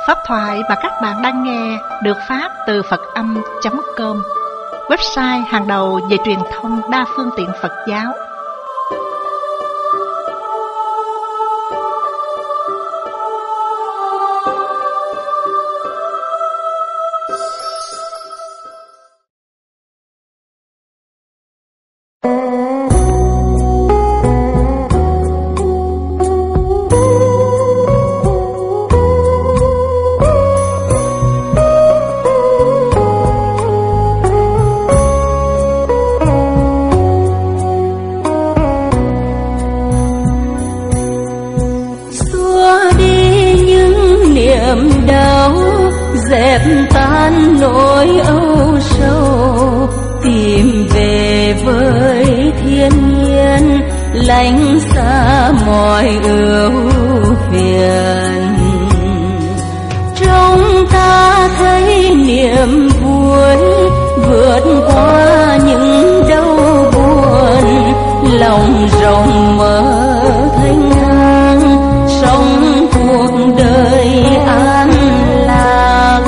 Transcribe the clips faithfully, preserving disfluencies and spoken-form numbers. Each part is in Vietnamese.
Pháp thoại mà các bạn đang nghe được phát từ Phật Âm chấm com, website hàng đầu về truyền thông đa phương tiện Phật giáo. dẹp tan nỗi âu sầu, tìm về với thiên nhiên, lánh xa mọi ưu phiền. Trong ta thấy niềm vui, vượt qua những đau buồn, lòng rộng mở thanh thang, sống cuộc đời an lạc.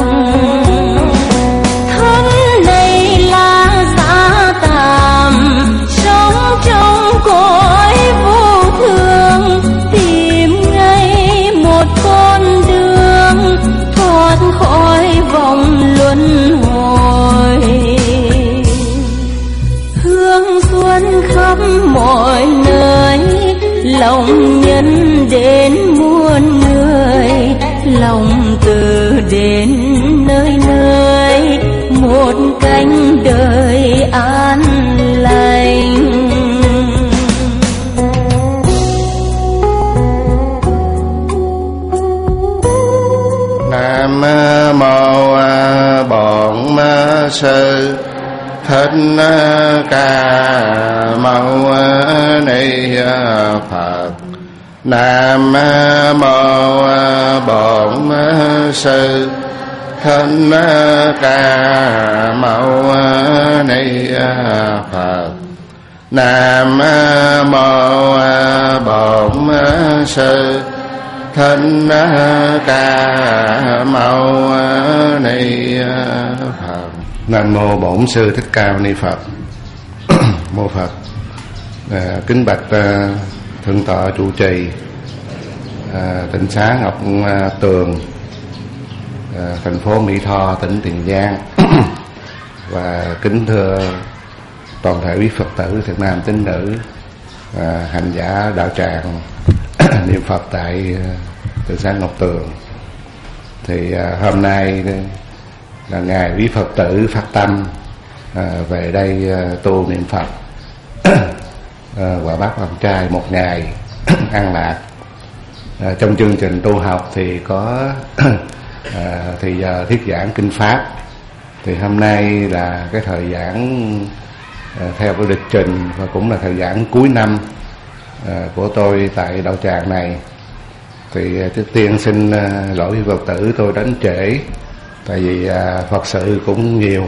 Thân này là giá tạm, sống trong cõi vô thường, tìm ngay một con đường thoát khỏi vòng luân hồi. Hương xuân khắp mọi nơi, lòng nhân đến muôn người, lòng từ đến nơi nơi, một cánh đời an lành. Nam mô Bổn Sư Thích Ca Mâu Ni Phật. Nam mô Bổn Sư Thích Ca Mâu Ni Phật. Nam mô Bổn Sư Thích Ca Mâu Ni Phật. Nam mô Bổn Sư Thích Ca Mâu Ni Phật. Mô Phật. À, kính bạch à, thượng tọa trụ trì à, tịnh xá Ngọc à, Tường, à, thành phố Mỹ Tho, tỉnh Tiền Giang. Và kính thưa toàn thể quý Phật tử Việt Nam tín nữ, à, hành giả đạo tràng niệm Phật tại tịnh xá Ngọc Tường. Thì à, hôm nay là ngày quý Phật tử phát tâm à, về đây à, tu niệm Phật à, và bác làm trai một ngày an lạc. À, trong chương trình tu học thì có à, thì giờ thuyết giảng kinh pháp. Thì hôm nay là cái thời giảng à, theo cái lịch trình và cũng là thời giảng cuối năm à, của tôi tại đạo tràng này. Thì à, trước tiên xin à, lỗi quý Phật tử tôi đến trễ, tại vì à, Phật sự cũng nhiều.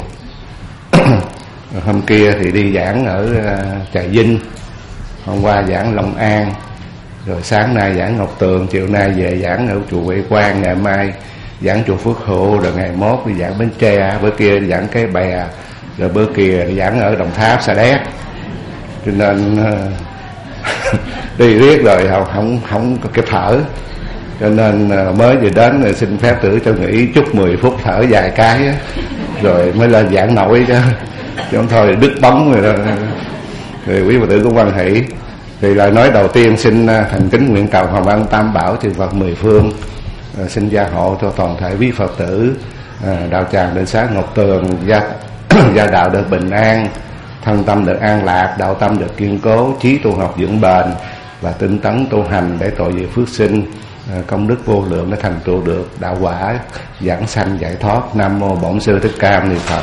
Hôm kia thì đi giảng ở à, Trà Vinh, hôm qua giảng Long An, rồi sáng nay giảng Ngọc Tường, chiều nay về giảng ở chùa Huệ Quang, ngày mai giảng chùa Phước Hữu, rồi ngày mốt đi giảng Bến Tre, bữa kia đi giảng Cái Bè, rồi bữa kia đi giảng ở Đồng Tháp, Sa Đéc. Cho nên uh, đi riết rồi không không không có kịp thở, cho nên uh, mới vừa đến rồi xin phép tử cho nghỉ chút mười phút thở vài cái á, rồi mới lên giảng nổi chứ, chứ không thôi đứt bóng rồi đó. Thì quý Phật tử cũng quan hỷ. Thì lời nói đầu tiên xin thành kính nguyện cầu Hồng Ân Tam Bảo Chư Phật mười phương à, xin gia hộ cho toàn thể quý Phật tử à, đạo tràng Tịnh xá Ngọc Tường gia, gia đạo được bình an, thân tâm được an lạc, đạo tâm được kiên cố, trí tu học vững bền và tinh tấn tu hành để tội về phước sinh, à, công đức vô lượng để thành tựu được đạo quả giảng sanh giải thoát. Nam mô Bổn Sư Thích Ca Mâu Ni Phật.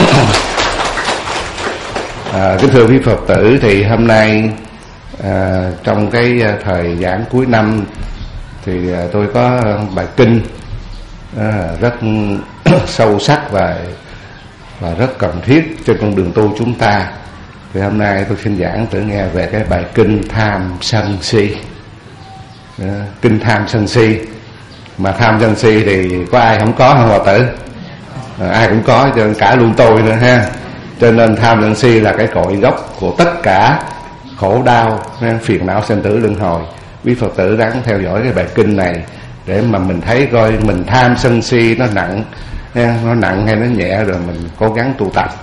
À, kính thưa quý Phật tử, thì hôm nay à, trong cái thời giảng cuối năm thì à, tôi có bài kinh à, rất sâu sắc và và rất cần thiết trên con đường tu chúng ta. Thì hôm nay tôi xin giảng tự nghe về cái bài kinh Tham Sân Si. À, kinh Tham Sân Si Mà tham sân si thì có ai không có không Phật tử? À, ai cũng có, cho nên cả luôn tôi nữa ha. Cho nên tham sân si là cái cội gốc của tất cả khổ đau, phiền não sanh tử luân hồi. Quý Phật tử ráng theo dõi cái bài kinh này để mà mình thấy coi mình tham sân si nó nặng, nó nặng hay nó nhẹ, rồi mình cố gắng tu tập.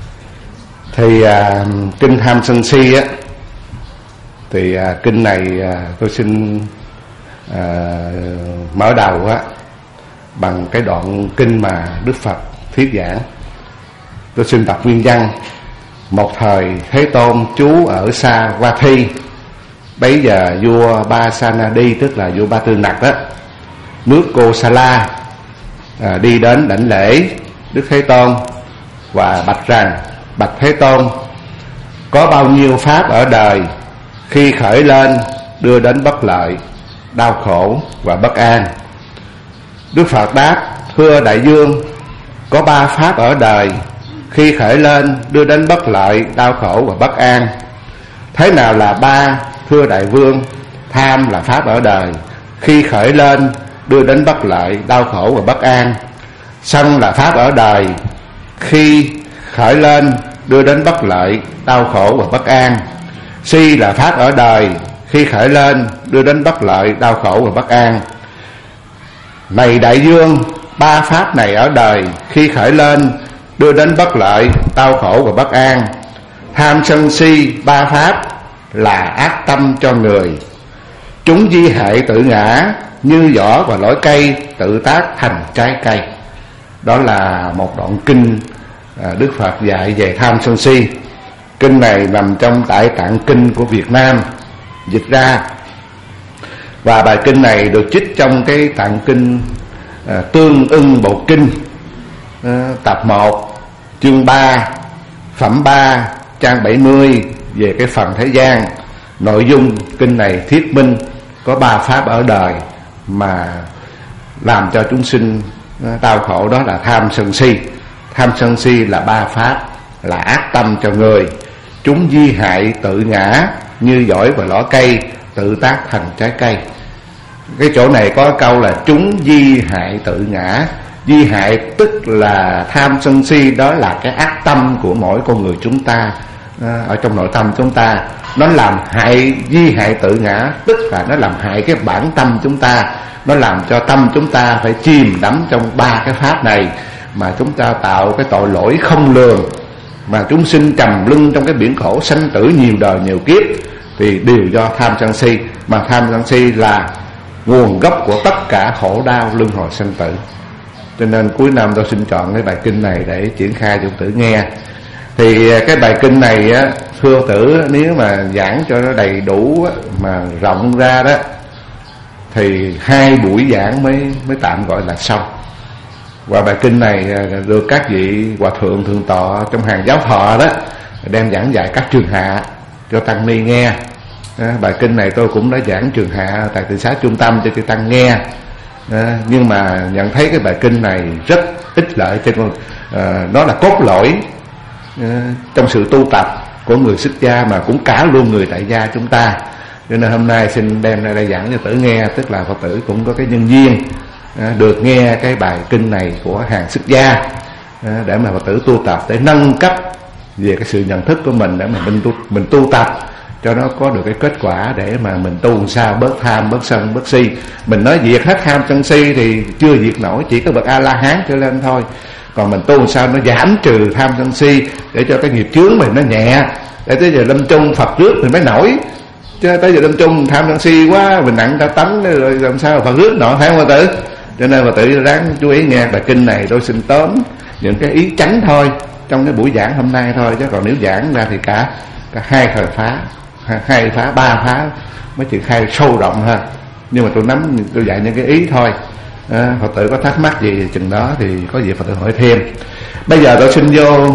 Thì à, kinh tham sân si á, thì à, kinh này à, tôi xin à, mở đầu á bằng cái đoạn kinh mà Đức Phật thuyết giảng. Tôi xin đọc nguyên văn. Một thời Thế Tôn trú ở Sa Va Thi. Bấy giờ vua Ba Sa Na Đi, tức là vua Ba Tư Nặc đó, nước Cô Sa La, à, đi đến đảnh lễ Đức Thế Tôn và bạch rằng: bạch Thế Tôn, có bao nhiêu pháp ở đời khi khởi lên đưa đến bất lợi, đau khổ và bất an? Đức Phật đáp: thưa đại vương, có ba pháp ở đời khi khởi lên đưa đến bất lợi, đau khổ và bất an. Thế nào là ba? Thưa đại vương, tham là pháp ở đời khi khởi lên đưa đến bất lợi, đau khổ và bất an. Sân là pháp ở đời khi khởi lên đưa đến bất lợi, đau khổ và bất an. Si là pháp ở đời khi khởi lên đưa đến bất lợi, đau khổ và bất an. Này đại vương, ba pháp này ở đời khi khởi lên đưa đến bất lợi, đau khổ và bất an. Tham sân si ba pháp là ác tâm cho người. Chúng di hệ tự ngã, như vỏ và lõi cây tự tác thành trái cây. Đó là một đoạn kinh Đức Phật dạy về tham sân si. Kinh này nằm trong Đại Tạng Kinh của Việt Nam dịch ra, và bài kinh này được trích trong cái tạng kinh à, Tương Ưng Bộ Kinh, à, tập một, chương ba, phẩm ba, trang bảy mươi, về cái phần thế gian. Nội dung kinh này thuyết minh có ba pháp ở đời mà làm cho chúng sinh đau khổ, đó là tham sân si. Tham sân si là ba pháp, là ác tâm cho người. Chúng di hại tự ngã, như vỏ và lõ cây tự tác thành trái cây. Cái chỗ này có câu là chúng di hại tự ngã. Di hại tức là tham sân si, đó là cái ác tâm của mỗi con người chúng ta, ở trong nội tâm chúng ta. Nó làm hại, di hại tự ngã tức là nó làm hại cái bản tâm chúng ta. Nó làm cho tâm chúng ta phải chìm đắm trong ba cái pháp này, mà chúng ta tạo cái tội lỗi không lường, mà chúng sinh trầm luân trong cái biển khổ sanh tử nhiều đời nhiều kiếp, thì đều do tham sân si. Mà tham sân si là nguồn gốc của tất cả khổ đau luân hồi sanh tử. Cho nên cuối năm tôi xin chọn cái bài kinh này để triển khai cho tử nghe. Thì cái bài kinh này á, thưa tử, nếu mà giảng cho nó đầy đủ á, mà rộng ra đó, thì hai buổi giảng mới mới tạm gọi là xong. Và bài kinh này được các vị hòa thượng thượng tọa trong hàng giáo thọ đó đem giảng dạy các trường hạ cho tăng ni nghe. À, bài kinh này tôi cũng đã giảng trường hạ tại từ xá trung tâm cho chư tăng nghe. À, nhưng mà nhận thấy cái bài kinh này rất ích lợi cho con, à, nó là cốt lõi à, trong sự tu tập của người xuất gia, mà cũng cả luôn người tại gia chúng ta. Cho nên hôm nay xin đem ra đây giảng cho tử nghe, tức là Phật tử cũng có cái nhân duyên à, được nghe cái bài kinh này của hàng xuất gia, à, để mà Phật tử tu tập, để nâng cấp về cái sự nhận thức của mình, để mà mình tu, mình tu tập cho nó có được cái kết quả, để mà mình tu làm sao bớt tham, bớt sân, bớt si. Mình nói diệt hết tham sân si thì chưa diệt nổi, chỉ có bậc A La Hán trở lên thôi. Còn mình tu làm sao nó giảm trừ tham sân si, để cho cái nghiệp chướng mình nó nhẹ, để tới giờ lâm chung Phật rước mình mới nổi. Chứ tới giờ lâm chung tham sân si quá, mình nặng ta tấn rồi làm sao Phật rước nọ, phải không Phật tử? Cho nên Phật tử ráng chú ý nghe bài kinh này. Tôi xin tóm những cái ý chánh thôi trong cái buổi giảng hôm nay thôi, chứ còn nếu giảng ra thì cả cả hai thời phá, hai phá, ba phá mới triển khai sâu rộng hơn. Nhưng mà tôi nắm, tôi dạy những cái ý thôi. À, Phật tử có thắc mắc gì chừng đó thì có gì Phật tử hỏi thêm. Bây giờ tôi xin vô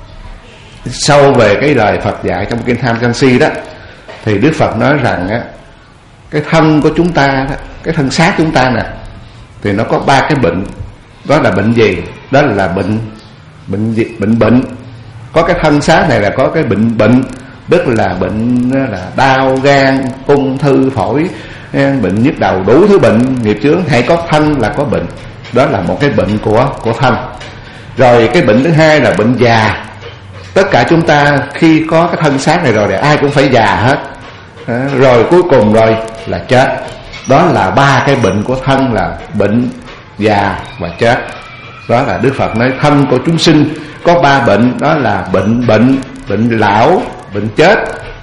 sâu về cái lời Phật dạy trong kinh tham sân si đó. Thì Đức Phật nói rằng á, cái thân của chúng ta đó, cái thân xác chúng ta nè, thì nó có ba cái bệnh. Đó là bệnh gì? Đó là bệnh bệnh gì? Bệnh bệnh. Có cái thân xác này là có cái bệnh bệnh, tức là bệnh là đau gan, ung thư phổi, bệnh nhức đầu, đủ thứ bệnh nghiệp chướng. Hãy có thân là có bệnh, đó là một cái bệnh của của thân. Rồi cái bệnh thứ hai là bệnh già. Tất cả chúng ta khi có cái thân xác này rồi thì ai cũng phải già hết. À, rồi cuối cùng rồi là chết. Đó là ba cái bệnh của thân là bệnh, già và chết. Đó là Đức Phật nói thân của chúng sinh có ba bệnh, đó là bệnh bệnh bệnh lão, bệnh chết.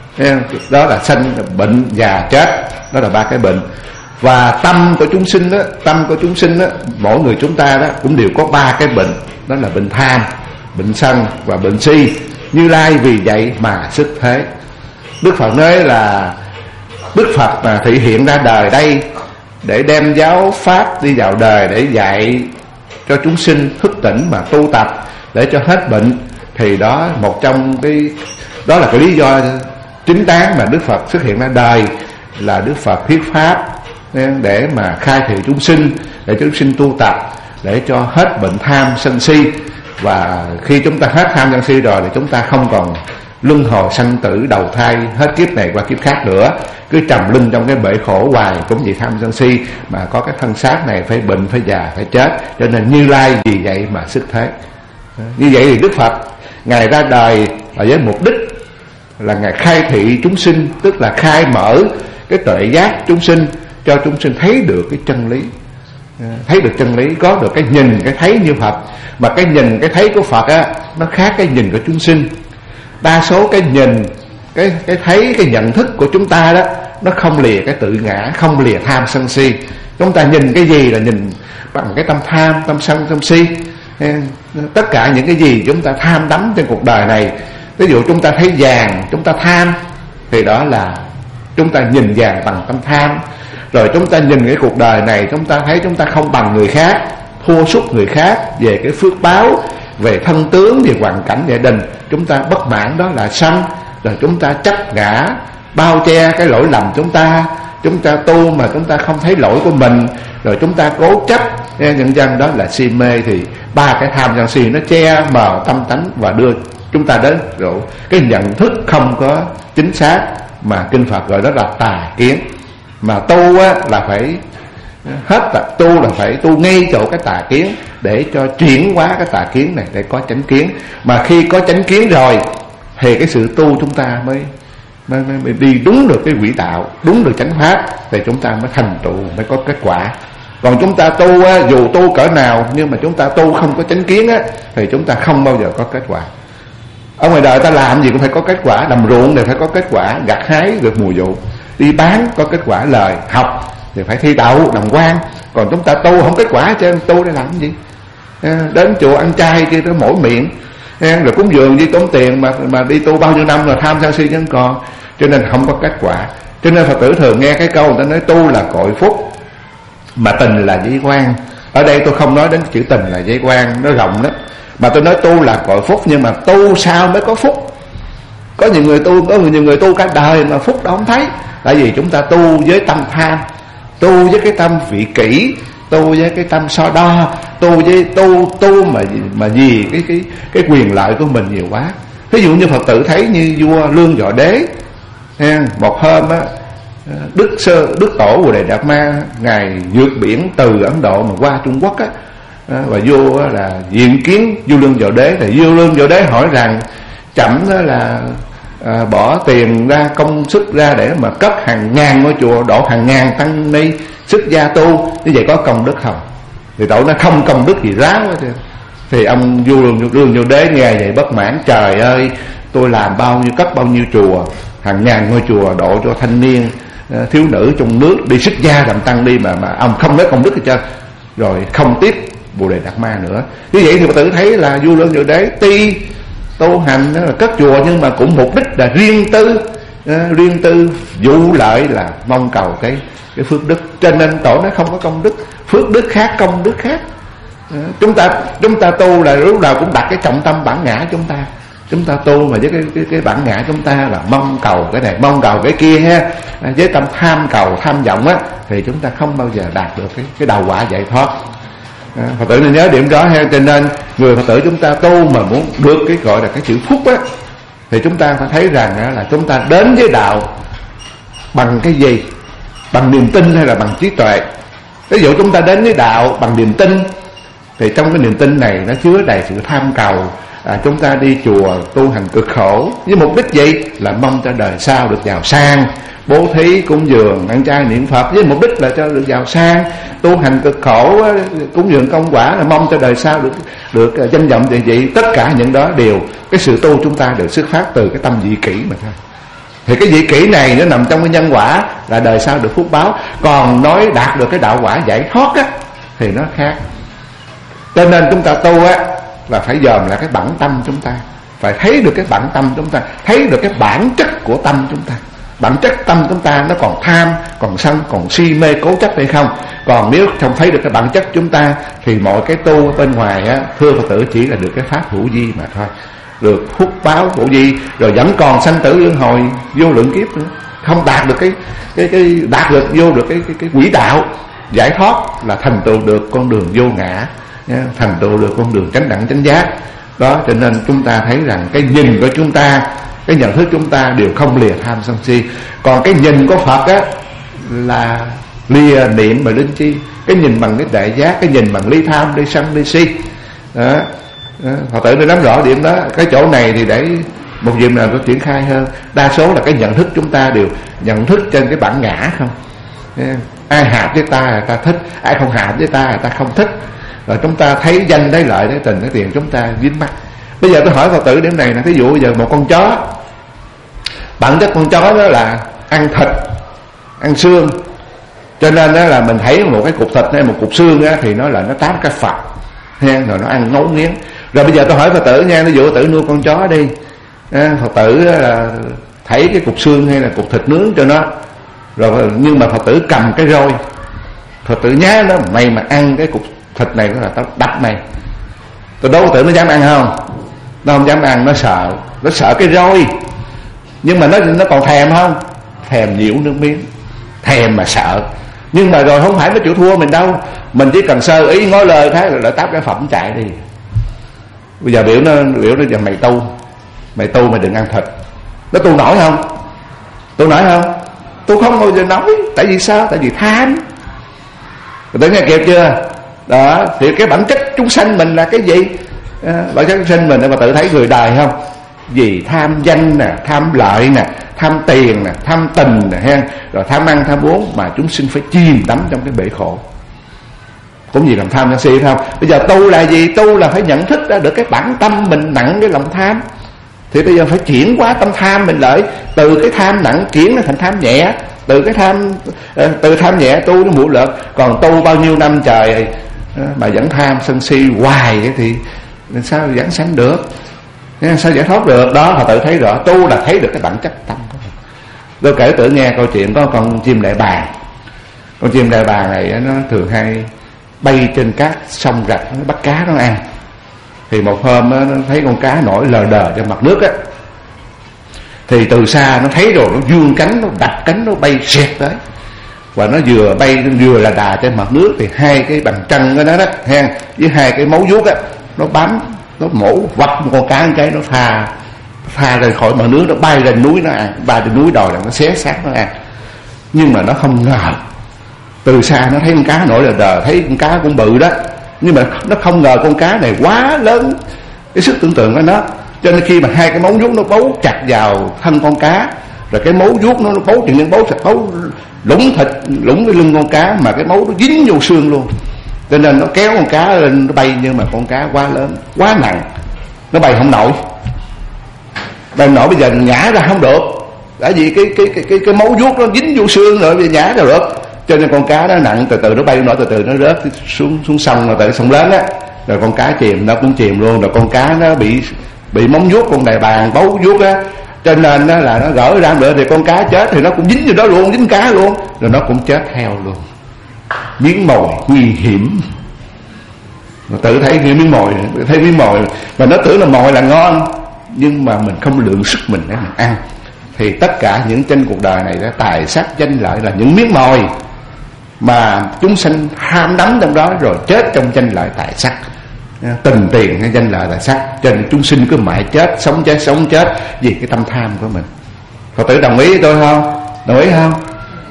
Đó là sanh, bệnh, già, chết. Đó là ba cái bệnh. Và tâm của chúng sinh đó, tâm của chúng sinh đó, mỗi người chúng ta đó cũng đều có ba cái bệnh. Đó là bệnh tham, bệnh sân và bệnh si. Như Lai vì vậy mà xuất thế. Đức Phật nói là Đức Phật mà thị hiện ra đời đây để đem giáo pháp đi vào đời, để dạy cho chúng sinh thức tỉnh mà tu tập để cho hết bệnh. Thì đó một trong cái, đó là cái lý do chính đáng mà Đức Phật xuất hiện ra đời, là Đức Phật thuyết pháp để mà khai thị chúng sinh, để cho chúng sinh tu tập, để cho hết bệnh tham sân si. Và khi chúng ta hết tham sân si rồi thì chúng ta không còn luân hồi sanh tử đầu thai hết kiếp này qua kiếp khác nữa, cứ trầm lưng trong cái bể khổ hoài cũng vì tham sân si, mà có cái thân xác này phải bệnh, phải già, phải chết. Cho nên Như Lai vì vậy mà xuất thế. Như vậy thì Đức Phật Ngài ra đời là với mục đích là Ngài khai thị chúng sinh, tức là khai mở cái tuệ giác chúng sinh, cho chúng sinh thấy được cái chân lý, thấy được chân lý, có được cái nhìn, cái thấy như Phật. Mà cái nhìn, cái thấy của Phật á, nó khác cái nhìn của chúng sinh. Đa số cái nhìn, cái cái thấy, cái nhận thức của chúng ta đó, nó không lìa cái tự ngã, không lìa tham sân si. Chúng ta nhìn cái gì là nhìn bằng cái tâm tham, tâm sân, tâm si. Tất cả những cái gì chúng ta tham đắm trên cuộc đời này, ví dụ chúng ta thấy vàng, chúng ta tham, thì đó là chúng ta nhìn vàng bằng tâm tham. Rồi chúng ta nhìn cái cuộc đời này, chúng ta thấy chúng ta không bằng người khác, thua sút người khác về cái phước báo, về thân tướng, về hoàn cảnh gia đình, chúng ta bất mãn, đó là sân. Rồi chúng ta chấp ngã, bao che cái lỗi lầm chúng ta. Chúng ta tu mà chúng ta không thấy lỗi của mình, rồi chúng ta cố chấp nhân dân, đó là si mê. Thì ba cái tham sân si nó che mờ tâm tánh và đưa chúng ta đến rồi cái nhận thức không có chính xác, mà kinh Phật gọi đó là tà kiến. Mà tu á, là phải hết tà, tu là phải tu ngay chỗ cái tà kiến, để cho chuyển hóa cái tà kiến này để có chánh kiến. Mà khi có chánh kiến rồi thì cái sự tu chúng ta mới Mới, mới, mới đi đúng được cái quỹ đạo, đúng được chánh pháp, thì chúng ta mới thành tựu, mới có kết quả. Còn chúng ta tu á, dù tu cỡ nào, nhưng mà chúng ta tu không có chánh kiến á, thì chúng ta không bao giờ có kết quả. Ở ngoài đời ta làm gì cũng phải có kết quả, làm ruộng thì phải có kết quả, gặt hái được mùa vụ, đi bán có kết quả, lời học thì phải thi đậu đàng hoàng. Còn chúng ta tu không kết quả, cho nên tu để làm cái gì? Đến chùa ăn chay kia tới mỗi miệng, rồi cúng dường đi tốn tiền, mà mà đi tu bao nhiêu năm rồi tham sân si vẫn còn, cho nên không có kết quả. Cho nên Phật tử thường nghe cái câu người ta nói tu là cội phúc, mà tình là giới quan. Ở đây tôi không nói đến chữ tình là giới quan, nó rộng lắm, mà tôi nói tu là cội phúc. Nhưng mà tu sao mới có phúc? Có nhiều người tu, có nhiều người tu cả đời mà phúc đâu không thấy. Tại vì chúng ta tu với tâm tham, tu với cái tâm vị kỷ, tu với cái tâm so đo, tu với tu tu mà mà vì cái cái cái quyền lợi của mình nhiều quá. Ví dụ như Phật tử thấy như vua Lương Võ Đế, một hôm á, Đức sơ Đức Tổ Bồ Đề Đạt Ma ngài vượt biển từ Ấn Độ mà qua Trung Quốc á, và vua là diện kiến vua Lương Võ Đế. Thì vua Lương Võ Đế hỏi rằng chậm đó là à, bỏ tiền ra, công sức ra để mà cất hàng ngàn ngôi chùa, độ hàng ngàn tăng ni xuất gia tu, như vậy có công đức không? Thì Tổ nó không công đức gì ráo hết. Thì ông vua Lương Võ Đế nghe vậy bất mãn: trời ơi, tôi làm bao nhiêu, cất bao nhiêu chùa, hàng ngàn ngôi chùa, độ cho thanh niên thiếu nữ trong nước đi xuất gia làm tăng đi, mà mà ông không nói công đức gì cho, rồi không tiếp Bồ Đề Đạt Ma nữa. Như vậy thì Phật tử thấy là vua Lương Võ Đế tuy tu hành là cất chùa, nhưng mà cũng mục đích là riêng tư, riêng tư vụ lợi là mong cầu cái cái phước đức. Cho nên Tổ nó không có công đức, phước đức khác, công đức khác. Chúng ta chúng ta tu là lúc nào cũng đặt cái trọng tâm bản ngã chúng ta. Chúng ta tu mà với cái, cái, cái bản ngã chúng ta là mong cầu cái này, mong cầu cái kia ha, với tâm tham cầu, tham vọng á, thì chúng ta không bao giờ đạt được cái, cái đầu quả giải thoát. À, Phật tử nên nhớ điểm đó ha. Cho nên người Phật tử chúng ta tu mà muốn được cái gọi là cái chữ phúc á, thì chúng ta phải thấy rằng á, là chúng ta đến với đạo bằng cái gì? bằng niềm tin hay là bằng trí tuệ. Ví dụ chúng ta đến với đạo bằng niềm tin, thì trong cái niềm tin này nó chứa đầy sự tham cầu. à, Chúng ta đi chùa tu hành cực khổ với mục đích gì? Là mong cho đời sau được giàu sang, bố thí cúng dường ăn chay niệm Phật với mục đích là cho được giàu sang. Tu hành cực khổ, cúng dường công quả là mong cho đời sau được được danh vọng địa vị. Tất cả những đó đều, cái sự tu chúng ta đều xuất phát từ cái tâm vị kỷ mà thôi. Thì cái vị kỷ này nó nằm trong cái nhân quả, là đời sau được phúc báo. Còn nói đạt được cái đạo quả giải thoát á thì nó khác. Cho nên chúng ta tu á là phải dòm lại cái bản tâm chúng ta, phải thấy được cái bản tâm chúng ta, thấy được cái bản chất của tâm chúng ta. Bản chất tâm chúng ta nó còn tham, còn sân, còn si mê cố chấp hay không. Còn nếu không thấy được cái bản chất chúng ta thì mọi cái tu bên ngoài á, thưa Phật tử, chỉ là được cái pháp hữu vi mà thôi, được phúc báo hữu vi, rồi vẫn còn sanh tử luân hồi vô lượng kiếp nữa, không đạt được cái cái cái đạt được vô được cái cái, cái quỹ đạo giải thoát, là thành tựu được con đường vô ngã, thành tựu được con đường chánh đẳng chánh giác. Đó, cho nên chúng ta thấy rằng cái nhìn của chúng ta, cái nhận thức chúng ta đều không lìa tham sân si. Còn cái nhìn của Phật á là lìa niệm mà linh chi. Cái nhìn bằng cái đại giác, cái nhìn bằng ly tham, ly sân, ly si. Đó, đó. Phật tử nên nắm rõ điểm đó. Cái chỗ này thì để một dịp nào tôi triển khai hơn. Đa số là cái nhận thức chúng ta đều nhận thức trên cái bản ngã không. Ai hợp với ta là ta thích, ai không hợp với ta là ta không thích. Rồi chúng ta thấy danh, thấy lợi, thấy tình, thấy tiền, chúng ta dính mắc. Bây giờ tôi hỏi Phật tử điểm này là, ví dụ bây giờ một con chó, bản chất con chó đó là ăn thịt, ăn xương, cho nên đó là mình thấy một cái cục thịt hay một cục xương á, thì nó là nó táp cái Phật, rồi nó ăn ngấu nghiến. Rồi bây giờ tôi hỏi Phật tử nha, ví dụ Phật tử nuôi con chó đi, Phật tử là thấy cái cục xương hay là cục thịt nướng cho nó, rồi nhưng mà Phật tử cầm cái roi, Phật tử nhá nó, mày mà ăn cái cục thịt này nó là tao đập mày. Tôi đố Phật tử nó dám ăn không? Nó không dám ăn, nó sợ, nó sợ cái roi. Nhưng mà nó nó còn thèm không? Thèm nhiễu nước miếng, thèm mà sợ. Nhưng mà rồi không phải nó chịu thua mình đâu, mình chỉ cần sơ ý ngó lời thái rồi lại táp cái phẩm chạy đi. Bây giờ biểu nó biểu nó giờ mày tu, mày tu mày đừng ăn thịt. Nó tu nổi không? Tu nổi không? Tu không bao giờ nổi. Tại vì sao? Tại vì tham. Phật tử nghe kịp chưa? Đó, thì cái bản chất chúng sanh mình là cái gì? À, bản chất chúng sanh mình mà tự thấy người đời không? Vì tham danh nè, tham lợi nè, tham tiền nè, tham tình nè, ha, rồi tham ăn tham uống mà chúng sinh phải chìm đắm trong cái bể khổ. Cũng gì làm tham sân si không? Bây giờ tu là gì? Tu là phải nhận thức ra được cái bản tâm mình nặng cái lòng tham. Thì bây giờ phải chuyển qua tâm tham mình lại, từ cái tham nặng chuyển nó thành tham nhẹ, từ cái tham từ tham nhẹ tu nó muộn lợn. Còn tu bao nhiêu năm trời mà vẫn tham sân si hoài thì sao giảng sanh được, sao giải thoát được? Đó, họ tự thấy rõ, tu là thấy được cái bản chất tâm của mình. Tôi kể tự nghe câu chuyện có con chim đại bàng. Con chim đại bàng này nó thường hay bay trên cát sông rạch, nó bắt cá nó ăn. Thì một hôm nó thấy con cá nổi lờ đờ trên mặt nước á, thì từ xa nó thấy rồi, nó vươn cánh, nó đập cánh, nó bay xẹt tới. Và nó vừa bay vừa là đà trên mặt nước, thì hai cái bàn chân của nó đó ha, với hai cái mấu vuốt á, nó bám, nó mổ vặt một con cá một cái, nó tha tha ra khỏi mặt nước, nó bay lên núi nó ăn, bay lên núi đòi là nó xé xác nó ăn. Nhưng mà nó không ngờ, từ xa nó thấy con cá nổi là đờ, thấy con cá cũng bự đó, nhưng mà nó không ngờ con cá này quá lớn cái sức tưởng tượng của nó. Cho nên khi mà hai cái móng vuốt nó bấu chặt vào thân con cá, rồi cái mấu vuốt nó, nó bấu chừng những bấu sạch bấu lũng thịt, lũng cái lưng con cá, mà cái mấu nó dính vô xương luôn. Cho nên nó kéo con cá lên nó bay, nhưng mà con cá quá lớn, quá nặng, nó bay không nổi. Bay không nổi, bây giờ nhả ra không được, tại vì cái cái cái cái cái mấu vuốt nó dính vô xương rồi, bây giờ nhả ra được. Cho nên con cá nó nặng, từ từ nó bay nổi, từ từ nó rớt xuống xuống sông, rồi tại sông lớn á, rồi con cá chìm, nó cũng chìm luôn. Rồi con cá nó bị bị móng vuốt con đại bàng bấu vuốt á, cho nên đó là nó gỡ ra nữa, thì con cá chết thì nó cũng dính vô đó luôn, dính cá luôn, rồi nó cũng chết theo luôn. Miếng mồi nguy hiểm. Mà tự thấy cái miếng mồi, thấy miếng mồi mà nó tưởng là mồi là ngon, nhưng mà mình không lượng sức mình để mình ăn. Thì tất cả những trên cuộc đời này đó, tài sắc danh lợi là những miếng mồi mà chúng sanh ham đắm trong đó, rồi chết trong danh lợi tài sắc, tình tiền hay danh lợi tài sắc. Cho nên chúng sinh cứ mãi chết, sống chết, sống chết vì cái tâm tham của mình. Phật tử đồng ý với tôi không? Đồng ý không?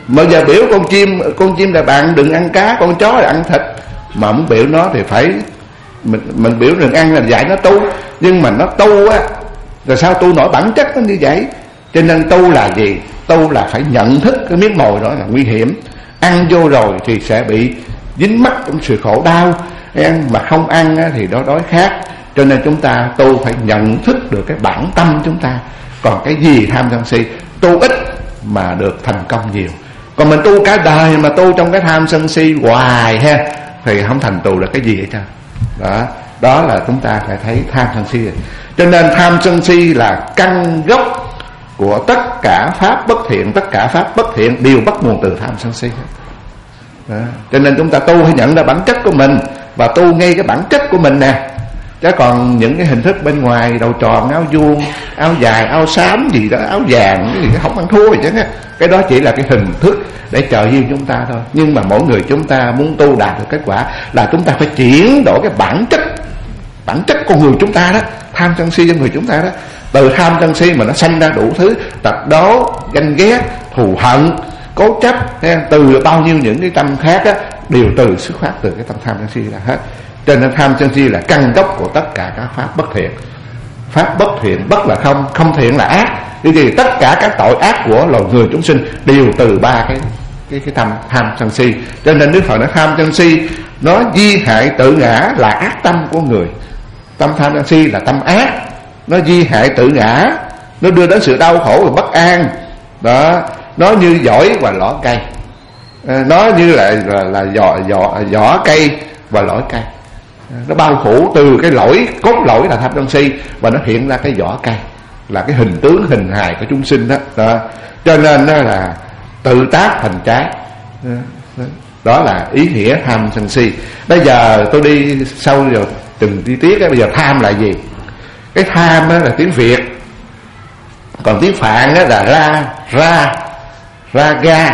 Mà giờ biểu con chim, con chim là bạn đừng ăn cá, con chó là ăn thịt. Mà muốn biểu nó thì phải mình, mình biểu đừng ăn là dạy nó tu. Nhưng mà nó tu á, rồi sao tu nổi bản chất nó như vậy. Cho nên tu là gì? Tu là phải nhận thức cái miếng mồi đó là nguy hiểm. Ăn vô rồi thì sẽ bị dính mắc trong sự khổ đau. Ăn mà không ăn á, thì đó đói khát. Cho nên chúng ta tu phải nhận thức được cái bản tâm chúng ta. Còn cái gì tham sân si, tu ít mà được thành công nhiều. Còn mình tu cả đời mà tu trong cái tham sân si hoài ha, thì không thành tựu được cái gì hết trơn. Đó, đó là chúng ta phải thấy tham sân si. Cho nên tham sân si là căn gốc của tất cả pháp bất thiện. Tất cả pháp bất thiện đều bắt nguồn từ tham sân si. Đó. Cho nên chúng ta tu phải nhận ra bản chất của mình, và tu ngay cái bản chất của mình nè. Chứ còn những cái hình thức bên ngoài, đầu tròn, áo vuông, áo dài, áo xám gì đó, áo vàng, cái gì đó không ăn thua gì chứ. Cái đó chỉ là cái hình thức để chờ duyên chúng ta thôi. Nhưng mà mỗi người chúng ta muốn tu đạt được kết quả là chúng ta phải chuyển đổi cái bản chất, bản chất con người chúng ta đó. Tham sân si trong người chúng ta đó, từ tham sân si mà nó sanh ra đủ thứ tật đố, ganh ghét, thù hận, cố chấp, từ bao nhiêu những cái tâm khác á, đều từ xuất phát từ cái tâm tham sân si là hết. Cho nên tham sân si là căn gốc của tất cả các pháp bất thiện. Pháp bất thiện, bất là không, không thiện là ác. Vì vậy tất cả các tội ác của loài người chúng sinh đều từ ba cái cái cái tâm tham sân si. Cho nên Đức Phật nói tham sân si nó di hại tự ngã, là ác tâm của người. Tâm tham sân si là tâm ác, nó di hại tự ngã, nó đưa đến sự đau khổ và bất an. Đó, nó như vỏ và lõ cây, nó như là là, là vỏ vỏ vỏ cây và lõi cây. Nó bao phủ từ cái lỗi, cốt lỗi là tham sân si, và nó hiện ra cái vỏ cây, là cái hình tướng hình hài của chúng sinh đó. Đó. Cho nên đó là tự tác thành trái. Đó. Đó là ý nghĩa tham sân si. Bây giờ tôi đi sâu vào từng chi tiết. Bây giờ tham là gì? Cái tham là tiếng Việt, còn tiếng Phạn là ra ra ra ga.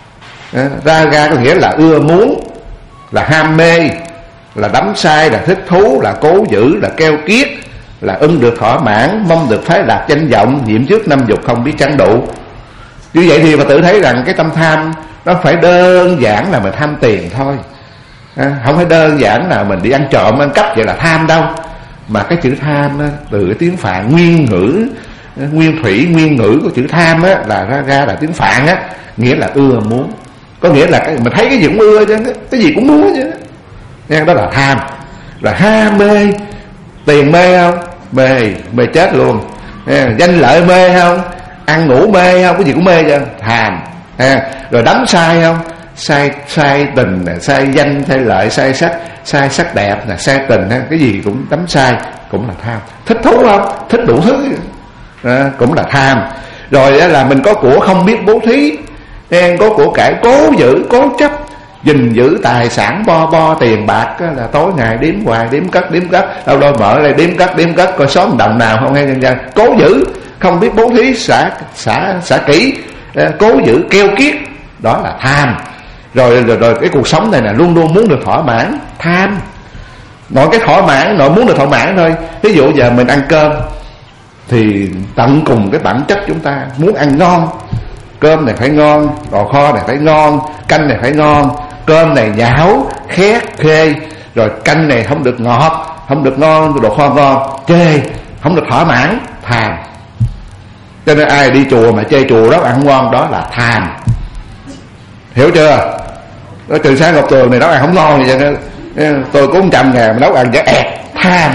Ra ga có nghĩa là ưa muốn, là ham mê, là đắm say, là thích thú, là cố giữ, là keo kiết, là ưng được thỏa mãn, mong được phái lạc danh vọng, nhiễm trước năm dục không biết chăn đủ. Như vậy thì mà tự thấy rằng cái tâm tham nó phải đơn giản là mình tham tiền thôi, à, không phải đơn giản là mình đi ăn trộm ăn cắp vậy là tham đâu. Mà cái chữ tham á, từ cái tiếng Phạn nguyên ngữ, nguyên thủy nguyên ngữ của chữ tham á, là ra ra là tiếng Phạn á, nghĩa là ưa muốn. Có nghĩa là cái, mình thấy cái gì cũng ưa chứ, cái gì cũng muốn chứ. Nghe, đó là tham, là ham mê. Tiền mê không? Mê, mê chết luôn. Nghe, danh lợi mê không? Ăn ngủ mê không? Cái gì cũng mê chứ, tham. Nghe, rồi đắm sai không? Sai, sai tình, sai danh, sai lợi, sai sắc, sai sắc đẹp, sai tình, cái gì cũng đắm sai, cũng là tham. Thích thú không? Thích đủ thứ, à, cũng là tham. Rồi là mình có của không biết bố thí, nghe, có của cải cố giữ, cố chấp, gìn giữ tài sản bo bo tiền bạc á, là tối ngày đếm hoài, đếm cất đếm cất, đâu đâu mở đây đếm cất đếm cất coi xóm đồng nào không hay nhân dân. Cố giữ, không biết bố thí, xả xả xả kỹ, cố giữ keo kiết, đó là tham. Rồi rồi rồi cái cuộc sống này là luôn luôn muốn được thỏa mãn, tham. Mọi cái thỏa mãn, nội muốn được thỏa mãn thôi. Ví dụ giờ mình ăn cơm thì tận cùng cái bản chất chúng ta muốn ăn ngon. Cơm này phải ngon, đồ kho này phải ngon, canh này phải ngon. Cơm này nhão, khét, khê, rồi canh này không được ngọt, không được ngon, đồ kho ngon, chê, không được thỏa mãn, tham. Cho nên ai đi chùa mà chê chùa đó ăn không ngon, đó là tham. Hiểu chưa? Đó, từ sáng Ngọc Tường này nấu ăn không ngon gì vậy. Tôi có một trăm ngàn mà nấu ăn dở ẹt, tham.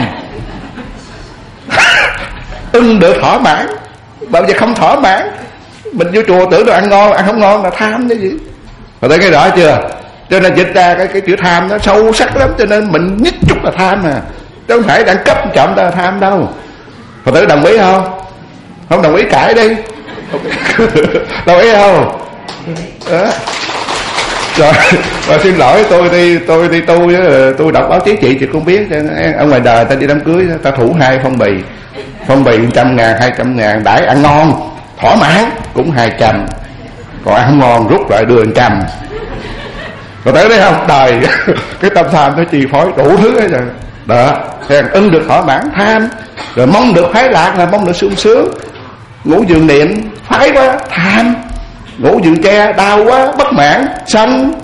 Ưng được thỏa mãn, bởi vì không thỏa mãn. Mình vô chùa tưởng đồ ăn ngon, ăn không ngon là tham chứ gì. Rồi thấy cái rõ chưa? Cho nên dịch ra cái, cái chữ tham nó sâu sắc lắm. Cho nên mình nhất chút là tham à, chứ không phải đẳng cấp chậm ta là tham đâu. Phật tử đồng ý không? Không đồng ý cãi đi. Đồng ý không? Đó. Rồi, rồi xin lỗi, tôi đi tôi đi tu với tôi đọc báo chí chị chị không biết. Ở ngoài đời ta đi đám cưới ta thủ hai phong bì, phong bì trăm ngàn hai trăm ngàn đãi ăn ngon thỏa mãn cũng hai trăm, còn ăn ngon rút lại đưa một trăm. Rồi tới đấy không? Đời cái tâm tham nó chi phối đủ thứ hết rồi. Đó, xem ưng được thỏa mãn tham, rồi mong được khoái lạc là mong được sung sướng, ngủ giường niệm phái quá tham. ngủ giường tre đau quá bất mãn sanh,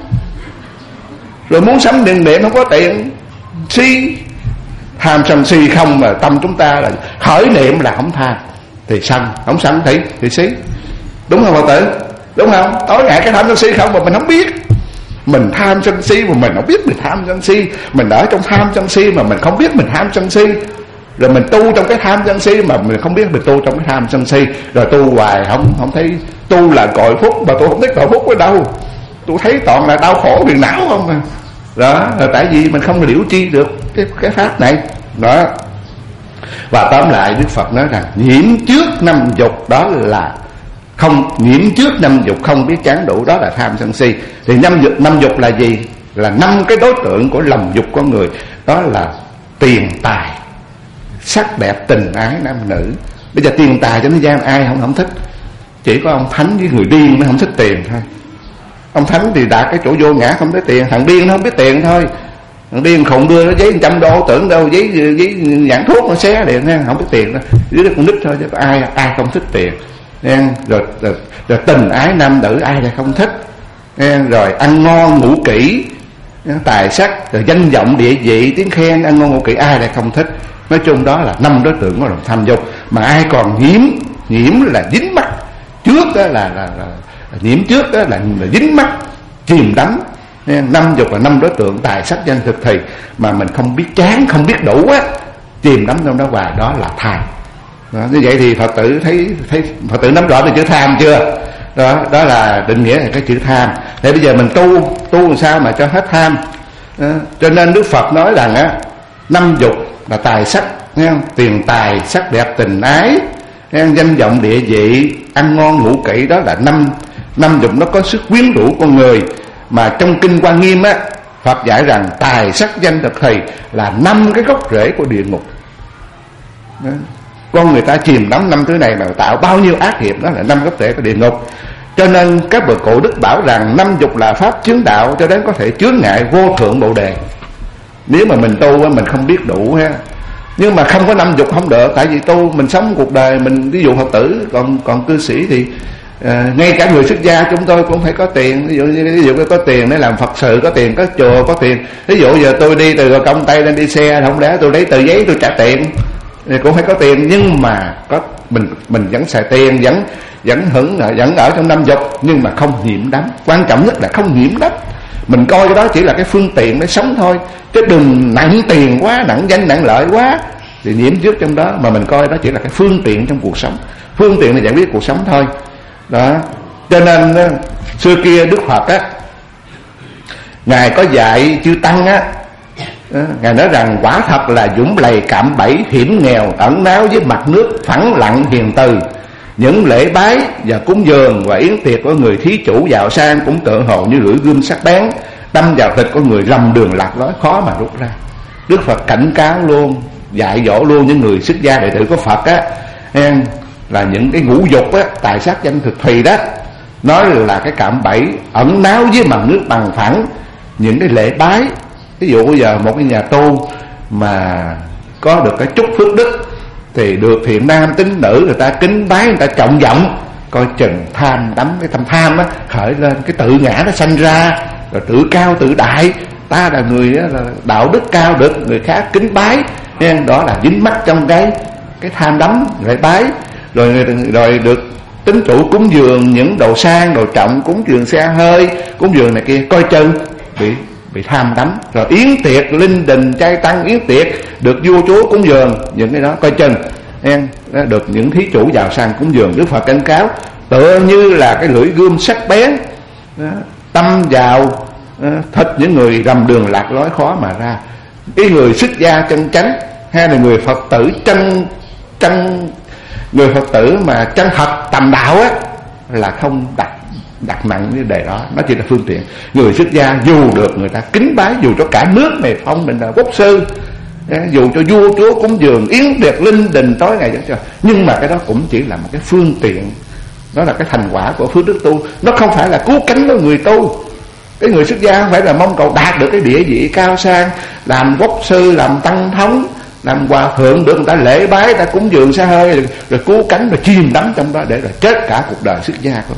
rồi muốn sắm điện điện không có tiền si. Tham sân si không mà tâm chúng ta là khởi niệm là không tham thì sân, không sân thì thì si, đúng không Phật tử? Đúng không? Tối ngày cái tham sân si không mà mình không biết. Mình tham sân si mà mình không biết mình tham sân si. Mình ở trong tham sân si mà mình không biết mình tham sân si. Rồi mình tu trong cái tham sân si mà mình không biết mình tu trong cái tham sân si. Rồi tu hoài không không thấy tu là cội phúc, mà tôi không biết cội phúc ở đâu. Tôi thấy toàn là đau khổ phiền não không à. Đó là tại vì mình không liễu chi được cái, cái pháp này. Đó. Và tóm lại Đức Phật nói rằng nhiễm trước năm dục đó là không, nhiễm trước năm dục không biết chán đủ, đó là tham sân si. Thì năm dục, năm dục là gì? Là năm cái đối tượng của lòng dục con người. Đó là tiền tài, sắc đẹp, tình ái, nam nữ. Bây giờ tiền tài cho nó gian ai không không thích? Chỉ có ông thánh với người điên nó không thích tiền thôi. Ông thánh thì đạt cái chỗ vô ngã không thấy tiền, thằng điên nó không biết tiền thôi. Thằng điên khùng đưa nó giấy một trăm đô tưởng đâu giấy giấy nhãn thuốc nó xé liền nha, không biết tiền đâu. Dưới con nít thôi chứ ai ai không thích tiền. Rồi, rồi, rồi, rồi tình ái nam nữ ai lại không thích. Rồi ăn ngon ngủ kỹ, tài sắc, rồi danh vọng địa vị, tiếng khen, ăn ngon ngủ kỹ ai lại không thích. Nói chung đó là năm đối tượng của lòng tham dục. Mà ai còn nhiễm, nhiễm là dính mắc trước đó là, là, là, là nhiễm trước đó là, là dính mắc chìm đắm. Năm dục là năm đối tượng tài sắc danh thực thì mà mình không biết chán, không biết đủ á, chìm đắm trong đó hoài, đó là tham. Đó, như vậy thì Phật tử thấy thấy Phật tử nắm rõ về chữ tham chưa? Đó, đó là định nghĩa là cái chữ tham. Để bây giờ mình tu tu làm sao mà cho hết tham. Đó, cho nên Đức Phật nói rằng á, năm dục là tài sắc, nghe không? Tiền tài, sắc đẹp, tình ái, nghe không? Danh vọng địa vị, ăn ngon ngủ kỹ, đó là năm năm dục nó có sức quyến rũ con người. Mà trong kinh Quan Nghiêm á, Phật dạy rằng tài sắc danh thực thì là năm cái gốc rễ của địa ngục. Đó. Con người ta chìm đắm năm thứ này mà tạo bao nhiêu ác nghiệp, đó là năm gốc rễ của địa ngục. Cho nên các bậc cổ đức bảo rằng năm dục là pháp chướng đạo, cho đến có thể chướng ngại vô thượng bồ đề. Nếu mà mình tu mình không biết đủ ha. Nhưng mà không có năm dục không được, tại vì tu mình sống cuộc đời mình, ví dụ Phật tử, còn còn cư sĩ thì à, ngay cả người xuất gia chúng tôi cũng phải có tiền. Ví dụ ví dụ có tiền để làm Phật sự, có tiền có chùa, có tiền. Ví dụ giờ tôi đi từ Gò Công Tây lên đi xe, không lẽ tôi lấy tờ giấy tôi trả tiền thì cũng phải có tiền. Nhưng mà có mình mình vẫn xài tiền, vẫn vẫn hưởng vẫn ở trong năm dục, nhưng mà không nhiễm đắm. Quan trọng nhất là không nhiễm đắm. Mình coi cái đó chỉ là cái phương tiện để sống thôi, chứ đừng nặng tiền quá, nặng danh nặng lợi quá thì nhiễm trước trong đó. Mà mình coi đó chỉ là cái phương tiện trong cuộc sống, phương tiện để giải quyết cuộc sống thôi. Đó. Cho nên xưa kia Đức Phật á, Ngài có dạy chư tăng á, Ngài nói rằng quả thật là dũng lầy cạm bẫy, hiểm nghèo ẩn náu với mặt nước, phẳng lặng hiền từ. Những lễ bái và cúng dường và yến tiệc của người thí chủ giàu sang cũng tựa hồ như lưỡi gươm sắc bén, đâm vào thịt của người lầm đường lạc lối, khó mà rút ra. Đức Phật cảnh cáo luôn, dạy dỗ luôn những người xuất gia đệ tử của Phật á, là những cái ngũ dục á, tài sắc danh thực thùy đó, nói là cái cạm bẫy ẩn náu với mặt nước bằng phẳng. Những cái lễ bái, ví dụ bây giờ một cái nhà tu mà có được cái chút phước đức thì được thiện nam tín nữ người ta kính bái, người ta trọng vọng, coi chừng tham đắm, cái tâm tham á khởi lên, cái tự ngã nó sanh ra, rồi tự cao tự đại, ta là người đó, là đạo đức cao, được người khác kính bái, nên đó là dính mắc trong cái cái tham đắm lễ bái. Rồi rồi được tín chủ cúng dường những đồ sang đồ trọng, cúng dường xe hơi, cúng dường này kia, coi chừng bị bị tham đắm. Rồi yến tiệc linh đình trai tăng yến tiệc được vua chúa cúng dường, những cái đó coi chừng em được những thí chủ giàu sang cúng dường. Đức Phật cảnh cáo tựa như là cái lưỡi gươm sắc bén đó, tâm vào thịt những người rầm đường lạc lối, khó mà ra. Cái người xuất gia chân chánh hay là người Phật tử chân chân người Phật tử mà chân thật tầm đạo á là không đặt đặt nặng cái đề đó, nó chỉ là phương tiện. Người xuất gia dù được người ta kính bái, dù cho cả nước này phong mình là quốc sư, dù cho vua chúa cúng dường yến tiệc linh đình tối ngày vẫn cho, nhưng mà cái đó cũng chỉ là một cái phương tiện, đó là cái thành quả của phước đức tu, nó không phải là cứu cánh của người tu. Cái người xuất gia không phải là mong cầu đạt được cái địa vị cao sang, làm quốc sư, làm tăng thống, làm hòa thượng, được người ta lễ bái, người ta cúng dường xa hơi, rồi, rồi cứu cánh, rồi chìm đắm trong đó để rồi chết cả cuộc đời xuất gia của mình.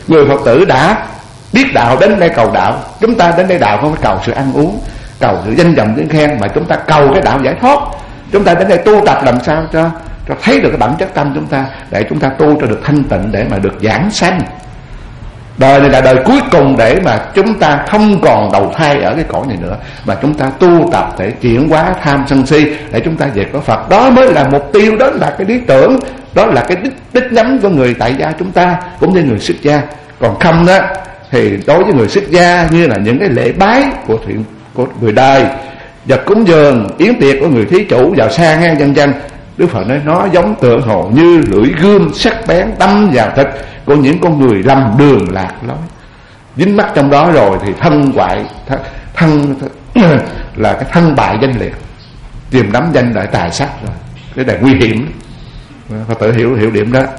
Người Phật tử đã biết đạo đến đây cầu đạo. Chúng ta đến đây đạo không phải cầu sự ăn uống, cầu sự danh vọng tiếng khen, mà chúng ta cầu cái đạo giải thoát. Chúng ta đến đây tu tập làm sao cho cho thấy được cái bản chất tâm chúng ta, để chúng ta tu cho được thanh tịnh, để mà được giảng sanh. Đời này là đời cuối cùng để mà chúng ta không còn đầu thai ở cái cõi này nữa, mà chúng ta tu tập để chuyển hóa tham sân si, để chúng ta về có Phật. Đó mới là mục tiêu, đó là cái lý tưởng, đó là cái đích, đích nhắm của người tại gia chúng ta, cũng như người xuất gia. Còn không đó thì đối với người xuất gia, như là những cái lễ bái của thiện của người đời, vật cúng dường, yến tiệc của người thí chủ giàu sang nghe vân vân, Đức Phật nói nó giống tựa hồ như lưỡi gươm sắc bén đâm vào thịt của những con người lầm đường lạc lối. Dính mắc trong đó rồi thì thân hoại, thân, thân là cái thân bại danh liệt, tìm nắm danh đại tài sắc rồi. Cái này nguy hiểm. Phật tử hiểu hiểu điểm đó.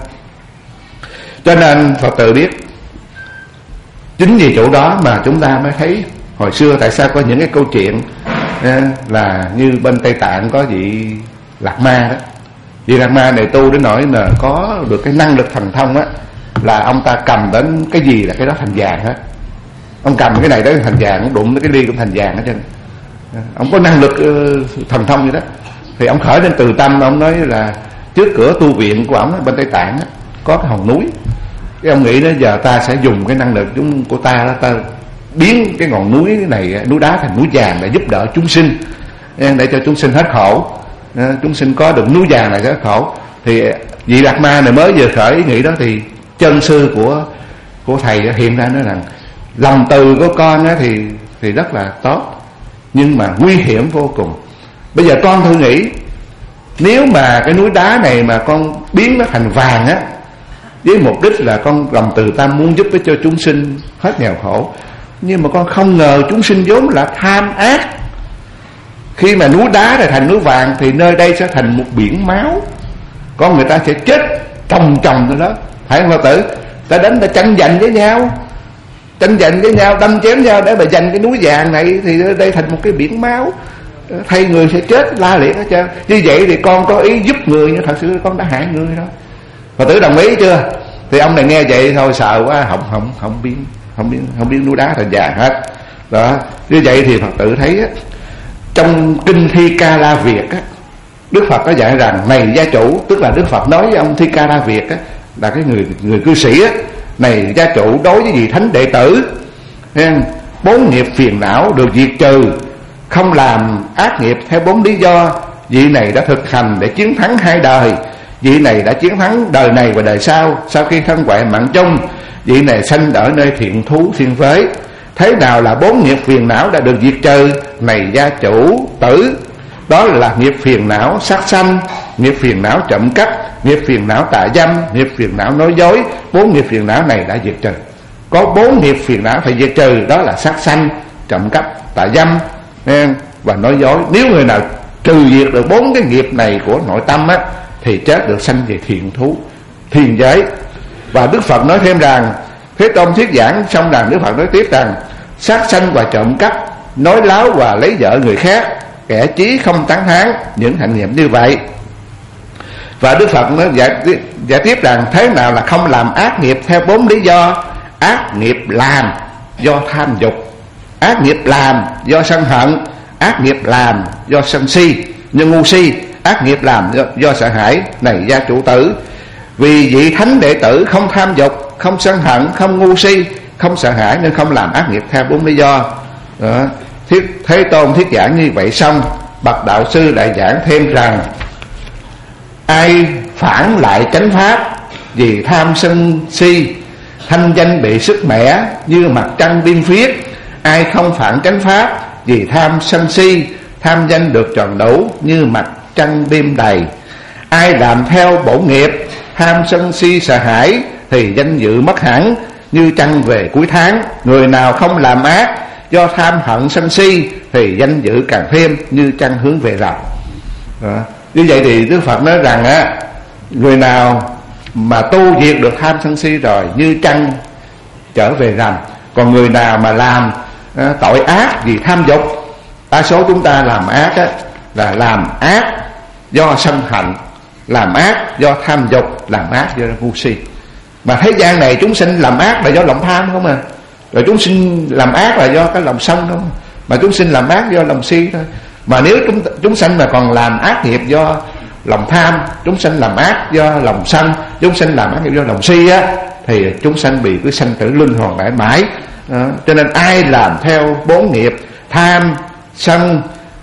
Cho nên Phật tử biết, chính vì chỗ đó mà chúng ta mới thấy hồi xưa tại sao có những cái câu chuyện là như bên Tây Tạng có vị Lạt Ma đó. Vị Lạt Ma này tu đến nỗi là có được cái năng lực thần thông á, là ông ta cầm đến cái gì là cái đó thành vàng hết. Ông cầm cái này đó thành vàng, ông đụng cái ly cũng thành vàng hết trơn. Ông có năng lực uh, thần thông như đó. Thì ông khởi lên từ tâm, ông nói là trước cửa tu viện của ông bên Tây Tạng á, có cái hòn núi. Cái ông nghĩ đó giờ ta sẽ dùng cái năng lực chúng của ta đó, ta biến cái ngọn núi này, núi đá thành núi vàng để giúp đỡ chúng sinh, để cho chúng sinh hết khổ. Chúng sinh có được núi vàng này rất khổ. Thì vị Lạt Ma này mới vừa khởi ý nghĩ đó, thì chân sư của của thầy hiện ra nói rằng lòng từ của con á thì thì rất là tốt, nhưng mà nguy hiểm vô cùng. Bây giờ con thử nghĩ, nếu mà cái núi đá này mà con biến nó thành vàng á, với mục đích là con lòng từ tâm muốn giúp cho chúng sinh hết nghèo khổ, nhưng mà con không ngờ chúng sinh vốn là tham ác. Khi mà núi đá này thành núi vàng thì nơi đây sẽ thành một biển máu, con người ta sẽ chết chồng chồng tới đó. Phải không Phật tử? Ta đến ta tranh giành với nhau, tranh giành với nhau, đâm chém nhau để mà giành cái núi vàng này, thì đây thành một cái biển máu, thay người sẽ chết la liệt hết trơn. Như vậy thì con có ý giúp người, nhưng thật sự con đã hại người đó. Phật tử đồng ý chưa? Thì ông này nghe vậy thôi sợ quá, không không không biến không biến không biến núi đá thành vàng hết đó. Như vậy thì Phật tử thấy á, trong kinh Thi Ca La Việt á, Đức Phật có dạy rằng này gia chủ, tức là Đức Phật nói với ông Thi Ca La Việt á, là cái người người cư sĩ á, này gia chủ, đối với vị thánh đệ tử, bốn nghiệp phiền não được diệt trừ, không làm ác nghiệp theo bốn lý do. Vị này đã thực hành để chiến thắng hai đời. Vị này đã chiến thắng đời này và đời sau. Sau khi thân hoại mạng chung, vị này sanh ở nơi thiện thú thiên giới. Thế nào là bốn nghiệp phiền não đã được diệt trừ? Này gia chủ tử, đó là nghiệp phiền não sát sanh, nghiệp phiền não trộm cắp, nghiệp phiền não tà dâm, nghiệp phiền não nói dối. Bốn nghiệp phiền não này đã diệt trừ. Có bốn nghiệp phiền não phải diệt trừ, đó là sát sanh, trộm cắp, tà dâm và nói dối. Nếu người nào trừ diệt được bốn cái nghiệp này của nội tâm á, thì chết được sanh về thiện thú thiên giới. Và Đức Phật nói thêm rằng, Thế Tôn thuyết giảng xong rằng Đức Phật nói tiếp rằng, sát sanh và trộm cắp, nói láo và lấy vợ người khác, kẻ chí không tán thán những hành nghiệm như vậy. Và Đức Phật nói giải, giải tiếp rằng, thế nào là không làm ác nghiệp theo bốn lý do? Ác nghiệp làm do tham dục, ác nghiệp làm do sân hận, ác nghiệp làm do sân si như ngu si, ác nghiệp làm do, do sợ hãi. Này gia chủ tử, vì vị thánh đệ tử không tham dục, không sân hận, không ngu si, không sợ hãi, nên không làm ác nghiệp theo bốn lý do đó. Thiết, Thế Tôn thuyết giảng như vậy xong, bậc đạo sư lại giảng thêm rằng, ai phản lại chánh pháp vì tham sân si, thanh danh bị sức mẻ như mặt trăng biên phiết. Ai không phản chánh pháp vì tham sân si, tham danh được tròn đủ như mặt trăng đêm đầy. Ai làm theo bổn nghiệp, tham sân si sợ hãi, thì danh dự mất hẳn như trăng về cuối tháng. Người nào không làm ác do tham hận sân si, thì danh dự càng thêm như trăng hướng về rằm. Như vậy thì Đức Phật nói rằng á, người nào mà tu diệt được tham sân si rồi, như trăng trở về rằm. Còn người nào mà làm à, tội ác vì tham dục, đa số chúng ta làm ác á, là làm ác do sân hận, làm ác do tham dục, làm ác do ngu si. Mà thế gian này chúng sinh làm ác là do lòng tham không à. Rồi chúng sinh làm ác là do cái lòng sân không. Mà chúng sinh làm ác do lòng si thôi. Mà nếu chúng, chúng sanh mà còn làm ác nghiệp do lòng tham, chúng sanh làm ác do lòng sân, chúng sanh làm ác nghiệp do lòng si á, thì chúng sanh bị cứ sanh tử luân hồi mãi mãi. Đó. Cho nên ai làm theo bốn nghiệp tham, sân,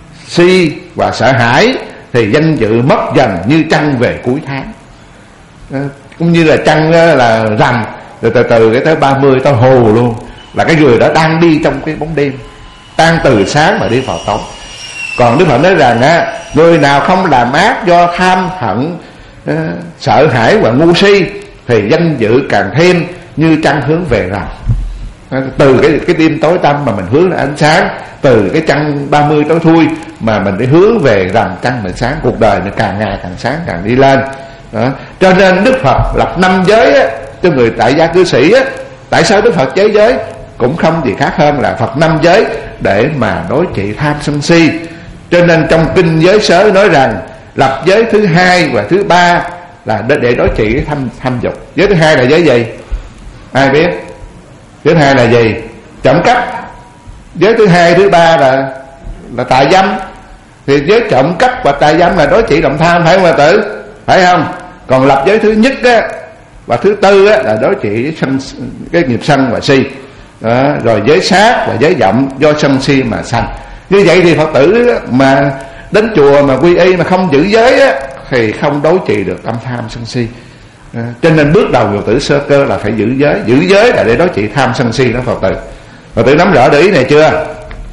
si và sợ hãi thì danh dự mất dần như trăng về cuối tháng. Đó. Cũng như là trăng là rằm, rồi từ từ cái tới ba mươi tới hồ luôn, là cái người đó đang đi trong cái bóng đêm, tan từ sáng mà đi vào tối. Còn Đức Phật nói rằng á, người nào không làm ác do tham hận, uh, sợ hãi và ngu si thì danh dự càng thêm như trăng hướng về rằm. Uh, từ cái cái đêm tối tăm mà mình hướng là ánh sáng, từ cái trăng ba mươi tối thui mà mình để hướng về rằm trăng mình sáng, cuộc đời nó càng ngày càng sáng, càng đi lên. Đó. Cho nên Đức Phật lập năm giới á, cho người tại gia cư sĩ á. Tại sao Đức Phật chế giới? Cũng không gì khác hơn là Phật năm giới để mà đối trị tham sân si. Cho nên trong kinh giới sớ nói rằng lập giới thứ hai và thứ ba là để đối trị cái tham, tham dục. Giới thứ hai là giới gì? Ai biết? Giới thứ hai là gì? Trộm cắp. Giới thứ hai, thứ ba là là tà dâm. Thì giới trộm cắp và tà dâm là đối trị lòng tham, phải không bà Tử? Phải không? Còn lập giới thứ nhất á và thứ tư á là đối trị sân, cái nghiệp sân và si. Đó. Rồi giới sát và giới vọng do sân si mà sanh. Như vậy thì Phật tử mà đến chùa mà quy y mà không giữ giới á, thì không đối trị được tâm tham sân si. À, cho nên bước đầu Phật tử sơ cơ là phải giữ giới. Giữ giới là để đối trị tham sân si đó Phật tử. Phật tử nắm rõ được ý này chưa?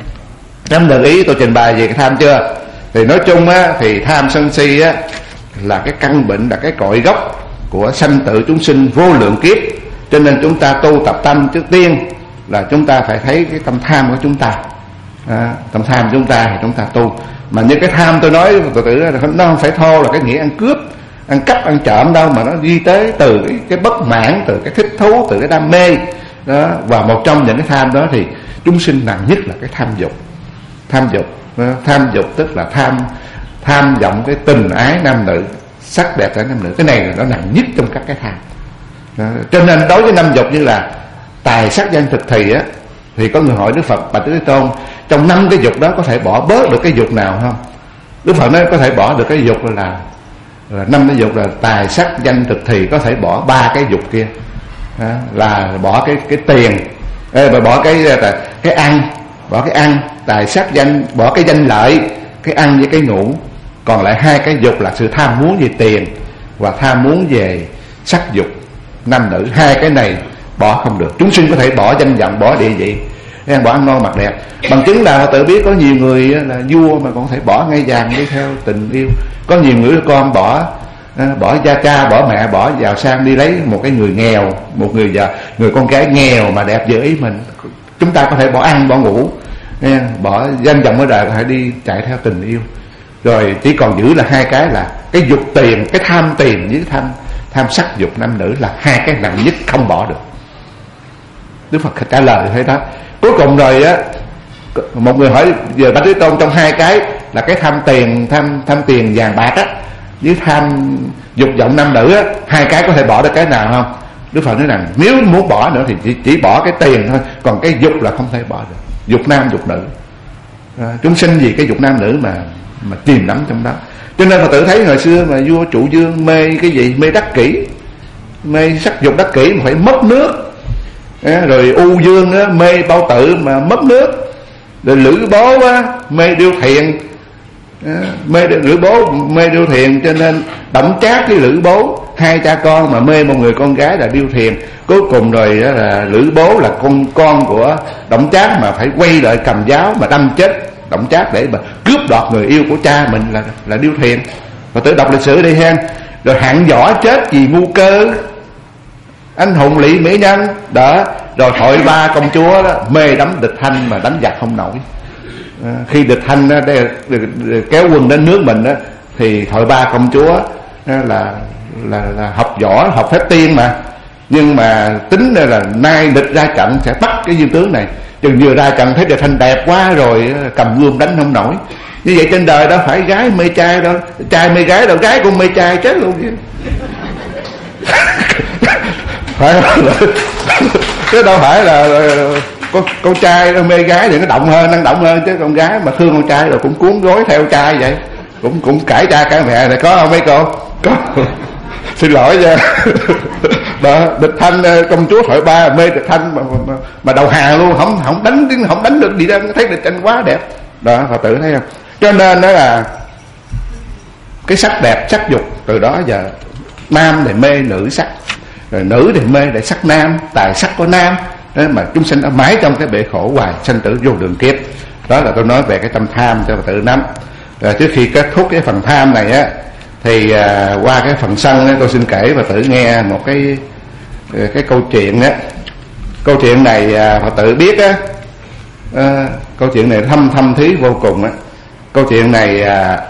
Nắm được ý tôi trình bày về cái tham chưa? Thì nói chung á, thì tham sân si á là cái căn bệnh, là cái cội gốc của sanh tử chúng sinh vô lượng kiếp. Cho nên chúng ta tu tập tâm trước tiên là chúng ta phải thấy cái tâm tham của chúng ta. À, tâm tham chúng ta thì chúng ta tu. Mà như cái tham tôi nói tự tử nó không phải thô là cái nghĩa ăn cướp, ăn cắp, ăn trộm đâu, mà nó ghi tới từ cái, cái bất mãn, từ cái thích thú, từ cái đam mê đó. Và một trong những cái tham đó thì chúng sinh nặng nhất là cái tham dục. Tham dục đó. Tham dục tức là tham tham vọng cái tình ái nam nữ, sắc đẹp của nam nữ. Cái này là nó nặng nhất trong các cái tham đó. Cho nên đối với năm dục như là tài sắc danh thực thì á, thì có người hỏi Đức Phật: Bạch Thế Tôn, trong năm cái dục đó có thể bỏ bớt được cái dục nào không? Đức Phật nói có thể bỏ được cái dục là là năm cái dục là tài sắc danh thực thì, có thể bỏ ba cái dục kia. Đó, là bỏ cái cái tiền, ê, bỏ cái cái ăn, bỏ cái ăn, tài sắc danh, bỏ cái danh lợi, cái ăn với cái ngủ. Còn lại hai cái dục là sự tham muốn về tiền và tham muốn về sắc dục nam nữ. Hai cái này bỏ không được. Chúng sinh có thể bỏ danh vọng, bỏ địa vị, bỏ ăn ngon mặc đẹp. Bằng chứng là tự biết có nhiều người là vua mà còn có thể bỏ ngai vàng đi theo tình yêu. Có nhiều người con bỏ bỏ gia cha, bỏ mẹ, bỏ giàu sang đi lấy một cái người nghèo, một người già, người con gái nghèo mà đẹp vừa ý mình. Chúng ta có thể bỏ ăn, bỏ ngủ, bỏ danh vọng ở đời, có thể đi chạy theo tình yêu. Rồi chỉ còn giữ là hai cái là cái dục tiền, cái tham tiền với tham tham sắc dục nam nữ, là hai cái nặng nhất không bỏ được. Đức Phật trả lời thế đó. Cuối cùng rồi á, một người hỏi giờ Bạch Thế Tôn, trong hai cái là cái tham tiền, tham tham tiền vàng bạc á, với tham dục vọng nam nữ á, hai cái có thể bỏ được cái nào không? Đức Phật nói rằng nếu muốn bỏ nữa thì chỉ, chỉ bỏ cái tiền thôi, còn cái dục là không thể bỏ được. Dục nam dục nữ, à, chúng sinh vì cái dục nam nữ mà mà chìm đắm trong đó. Cho nên Phật tử thấy hồi xưa mà vua Trụ Dương mê cái gì? Mê đắc kỷ, mê sắc dục đắc kỷ mà phải mất nước. À, rồi U Dương á, mê bao tử mà mất nước. Rồi Lữ Bố á, mê điêu thiền, à, mê Lữ Bố mê điêu thiền. Cho nên Đổng Trác với Lữ Bố, hai cha con mà mê một người con gái là điêu thiền. Cuối cùng rồi á, là Lữ Bố là con con của Đổng Trác mà phải quay lại cầm giáo mà đâm chết Đổng Trác để mà cướp đoạt người yêu của cha mình là là điêu thiền. Và tự đọc lịch sử đi ha. Rồi Hạng Võ chết vì mưu cơ, anh hùng Lỵ Mỹ Nhân đó. Rồi Hội Ba công chúa đó, mê đắm địch Thanh mà đánh giặc không nổi. À, khi địch Thanh đó, để, để, để kéo quân đến nước mình đó, thì Hội Ba công chúa đó là, là là học võ, học phép tiên mà, nhưng mà tính đây là nay địch ra trận sẽ bắt cái viên tướng này. Chừng vừa ra trận thấy địch Thanh đẹp quá rồi cầm gươm đánh không nổi. Như vậy trên đời đó phải gái mê trai đâu, trai mê gái đâu, gái cũng mê trai chết luôn chứ. phải chứ đâu phải là con con trai nó mê gái thì nó động hơn, năng động hơn, chứ con gái mà thương con trai rồi cũng cuốn gối theo trai vậy, cũng cũng cãi cha cãi mẹ. Này có không mấy cô? Có. Xin lỗi nha. Đó, Địch Thanh công chúa thoại ba mê Địch Thanh mà, mà, mà đầu hàng luôn, không không đánh không đánh được gì đâu, thấy Địch Thanh quá đẹp. Đó, Phật tử thấy không? Cho nên đó là cái sắc đẹp, sắc dục từ đó giờ nam thì mê nữ sắc, rồi nữ thì mê để sắc nam, tài sắc của nam. Đó mà chúng sinh đã mãi trong cái bể khổ hoài, sanh tử vô đường kiếp. Đó là tôi nói về cái tâm tham cho Phật tử nắm. Rồi trước khi kết thúc cái phần tham này á, thì à, qua cái phần sân á, tôi xin kể Phật tử nghe một cái cái câu chuyện á. Câu chuyện này à, Phật tử biết á, à, câu chuyện này thâm thâm thí vô cùng á. Câu chuyện này à,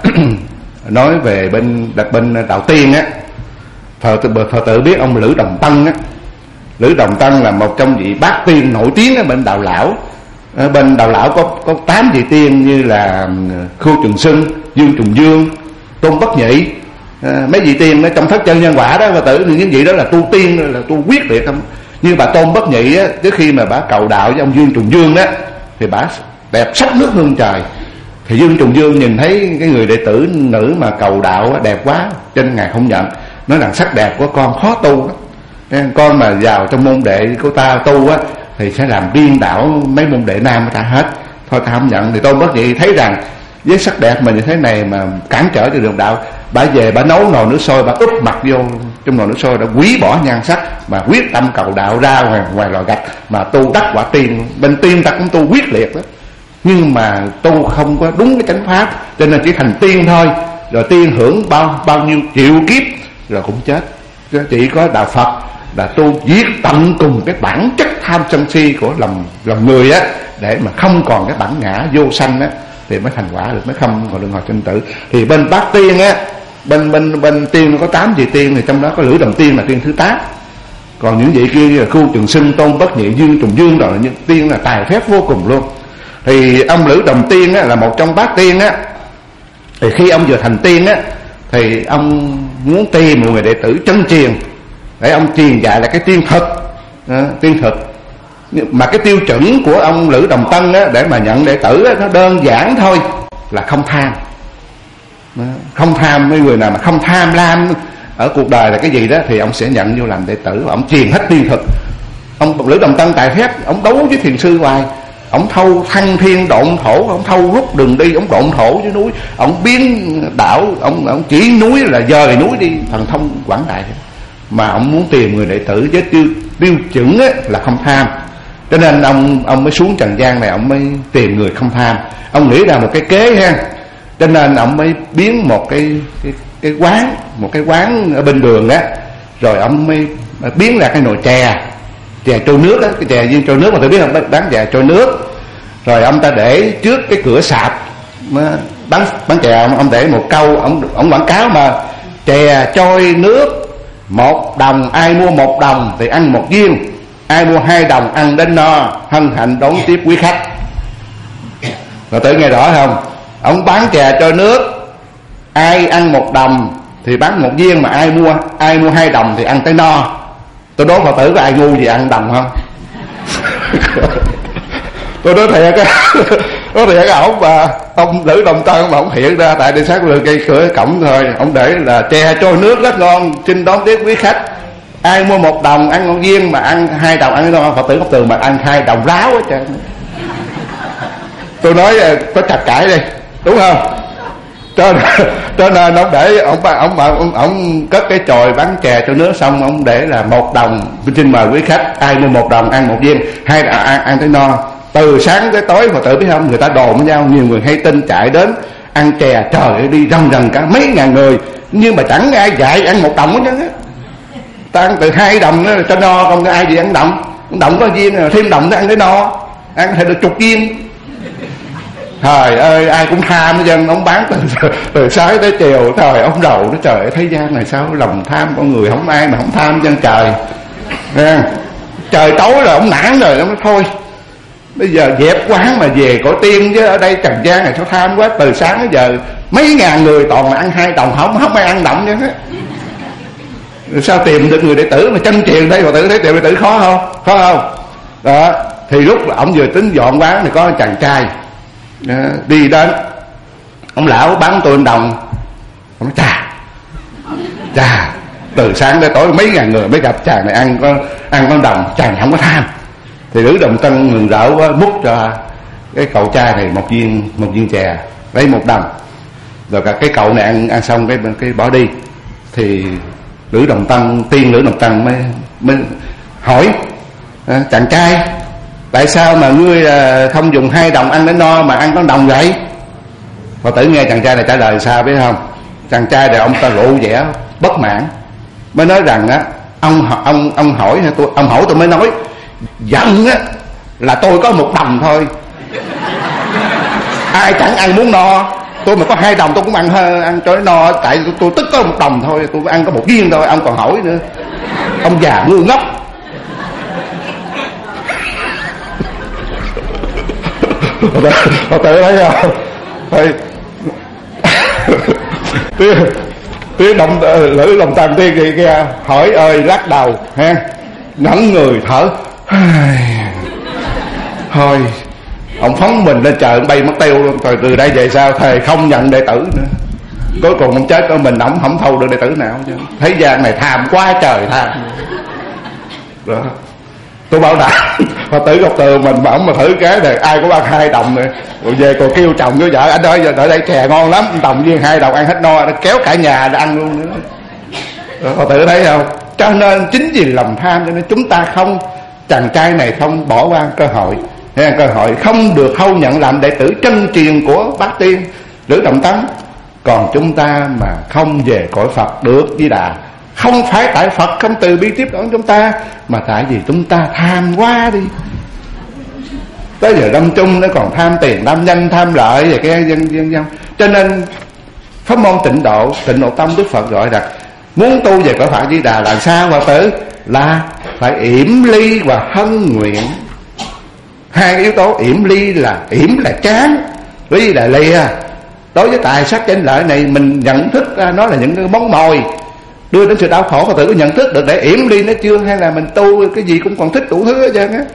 nói về bên đặt bên đạo tiên á. Phật tử, Phật tử biết ông Lữ Đồng Tân á. Lữ Đồng Tân là một trong vị bát tiên nổi tiếng ở bên Đạo Lão. Ở bên Đạo Lão có có tám vị tiên như là Khưu Trường Xuân, Dương Trùng Dương, Tôn Bất Nhị. À, mấy vị tiên đó trong thất chân nhân quả đó, Phật tử những vị đó là tu tiên, là tu quyết liệt không. Như bà Tôn Bất Nhị á, trước khi mà bà cầu đạo với ông Dương Trùng Dương đó, thì bà đẹp sắc nước hương trời. Thì Dương Trùng Dương nhìn thấy cái người đệ tử nữ mà cầu đạo á, đẹp quá, cho nên ngài không nhận, nói rằng sắc đẹp của con khó tu đó. Con mà vào trong môn đệ của ta tu á thì sẽ làm điên đảo mấy môn đệ nam của ta hết, thôi ta không nhận. Thì Tôn Bất Nhị thấy rằng với sắc đẹp mà như thế này mà cản trở cho đường đạo, bà về bà nấu nồi nước sôi, bà úp mặt vô trong nồi nước sôi, đã quý bỏ nhan sắc mà quyết tâm cầu đạo ra ngoài, ngoài lò gạch mà tu đắc quả tiên. Bên tiên ta cũng tu quyết liệt đó, nhưng mà tu không có đúng cái chánh pháp, cho nên chỉ thành tiên thôi. Rồi tiên hưởng bao bao nhiêu triệu kiếp rồi cũng chết. Chỉ có đạo Phật là tu giết tận cùng cái bản chất tham sân si của lòng lòng người á, để mà không còn cái bản ngã vô sanh á, thì mới thành quả được, mới không còn luân hồi sinh tử. Thì bên bát tiên á, bên bên bên tiên nó có tám vị tiên, thì trong đó có Lữ Đồng Tiên là tiên thứ tám. Còn những vị kia là Khưu Trường Xuân, Tôn Bất Nhị, Dương Trùng Dương rồi, những tiên là tài phép vô cùng luôn. Thì ông Lữ Đồng Tiên á, là một trong bát tiên á. Thì khi ông vừa thành tiên á, thì ông muốn tìm một người đệ tử chân truyền để ông truyền dạy là cái tiên thực, à, tiên thực. Mà cái tiêu chuẩn của ông Lữ Đồng Tân á, để mà nhận đệ tử á, nó đơn giản thôi, là không tham. Đó, không tham. Mấy người nào mà không tham lam ở cuộc đời là cái gì đó thì ông sẽ nhận vô làm đệ tử, và ông truyền hết tiên thực. Ông Lữ Đồng Tân tài phép, ông đấu với thiền sư hoài. Ông thâu thăng thiên độn thổ, ông thâu rút đường đi, ông độn thổ dưới núi, ông biến đảo, ông ông chỉ núi là dời núi đi, thần thông quảng đại. Mà ông muốn tìm người đệ tử với tiêu tiêu chuẩn á, là không tham. Cho nên ông ông mới xuống trần gian này, ông mới tìm người không tham. Ông nghĩ ra một cái kế ha. Cho nên ông mới biến một cái cái cái quán, một cái quán ở bên đường á, rồi ông mới biến ra cái nồi chè, chè trôi nước á, cái chè viên trôi nước mà tôi biết là bán chè trôi nước. Rồi ông ta để trước cái cửa sạp bán bán chè, ông, ông để một câu, ông ông quảng cáo mà chè trôi nước một đồng, ai mua một đồng thì ăn một viên, ai mua hai đồng ăn đến no, hân hạnh đón tiếp quý khách. Rồi tự nghe rõ không? Ông bán chè trôi nước, ai ăn một đồng thì bán một viên, mà ai mua ai mua hai đồng thì ăn tới no. Tôi đố Phật tử có ai ngu gì ăn đồng không? Tôi nói thiệt á, nói thiệt á, ông mà ông Lữ Đồng Tân mà ông hiện ra tại đi sát đường cây cửa cổng thôi, ông để là chè trôi nước rất ngon, xin đón tiếp quý khách, ai mua một đồng ăn một viên, mà ăn hai đồng ăn no. Phật tử Ngọc Tường mà ăn hai đồng ráo hết trơn. Tôi nói có chặt cãi đi, đúng không? Cho nên, cho nên ông để ông ông ông ông cất cái chòi bán chè cho nước, xong ông để là một đồng, xin mời quý khách, ai mua một đồng ăn một viên, hai ăn, ăn tới no. Từ sáng tới tối, Phật tử biết không, người ta đồn với nhau, nhiều người hay tin chạy đến ăn chè, trời ơi đi rần rần cả mấy ngàn người, nhưng mà chẳng ai dạy ăn một đồng hết trơn á. Ta ăn từ hai đồng nữa cho no, không có ai gì ăn đồng, đồng có viên thêm đồng nó ăn tới no, ăn thì được chục viên. Trời ơi, ai cũng tham dân, ông bán từ, từ sáng tới chiều. Trời, ông đầu nó trời, thế gian này sao lòng tham con người, không ai mà không tham dân trời. Nghe? Trời tối rồi ông nản rồi, ông nói thôi bây giờ dẹp quán mà về cõi tiên, chứ ở đây trần gian này sao tham quá. Từ sáng tới giờ mấy ngàn người toàn là ăn hai đồng, không không ai ăn đồng chứ hết. Sao tìm được người đệ tử mà chân truyền thấy Phật tử thấy tìm đệ tử khó không? Khó không? Đó. Thì lúc ông vừa tính dọn quán thì có chàng trai đó, đi đến. Ông lão bán tôi đồng. Ông nói chà chà từ sáng tới tối mấy ngàn người mới gặp chàng này ăn có ăn con đồng, chàng này không có tham. Thì Lữ Đồng Tân mừng rỡ quá, múc cho cái cậu trai này một viên một viên chè, lấy một đồng. Rồi cả cái cậu này ăn ăn xong cái cái bỏ đi. Thì Lữ Đồng Tân tiên Lữ Đồng Tân mới mới hỏi à, chàng trai, tại sao mà ngươi à, không dùng hai đồng ăn đến no mà ăn con đồng vậy? Phật tử nghe chàng trai này trả lời sao biết không? Chàng trai này ông ta lộ vẻ bất mãn, mới nói rằng á, ông ông ông hỏi tôi ông hỏi tôi mới nói giận á là tôi có một đồng thôi, ai chẳng ăn muốn no, tôi mà có hai đồng tôi cũng ăn ăn cho nó no, tại tôi, tôi tức có một đồng thôi, tôi ăn có một viên thôi, ông còn hỏi nữa. Ông già ngu ngốc. Phật tử thấy không? Thì Tiếng động Lữ Đồng Tân tiên kia, kia hỏi ơi lắc đầu ha, ngẩn người thở. Thôi ông phóng mình lên trời bay mất tiêu luôn. Rồi từ đây về sau thầy không nhận đệ tử nữa. Cuối cùng ông chết ở mình, ông không thâu được đệ tử nào chứ. Thế gian này tham quá trời tham đó. Tôi bảo đảm Phật tử Ngọc Tường mình mà ông mà thử cái này ai có ăn hai đồng này, rồi về còn kêu chồng với vợ anh ơi giờ ở đây chè ngon lắm, đồng viên hai đồng ăn hết no, nó kéo cả nhà để ăn luôn nữa. Phật tử thấy không? Cho nên chính vì lòng tham cho nên chúng ta không, chàng trai này không bỏ qua cơ hội, cơ hội không được thâu nhận làm đệ tử chân truyền của Bát Tiên Lữ Đồng Tân. Còn chúng ta mà không về cõi Phật được Di Đà, không phải tại Phật không từ bi tiếp đón chúng ta, mà tại vì chúng ta tham quá đi. Tới giờ lâm chung nó còn tham tiền, tham danh, tham lợi và cái dân dân dân. Cho nên pháp môn Tịnh Độ, Tịnh Độ Tông Đức Phật gọi là muốn tu về cõi Phật Di Đà là sao Phật tử? Là phải yểm ly và hân nguyện. Hai yếu tố, yểm ly là yểm là chán, ly là lìa. Đối với tài sắc danh lợi này mình nhận thức ra nó là những cái món mồi đưa đến sự đau khổ. Phật tử có nhận thức được để yểm ly nó chưa, hay là mình tu cái gì cũng còn thích đủ thứ hết trơn á.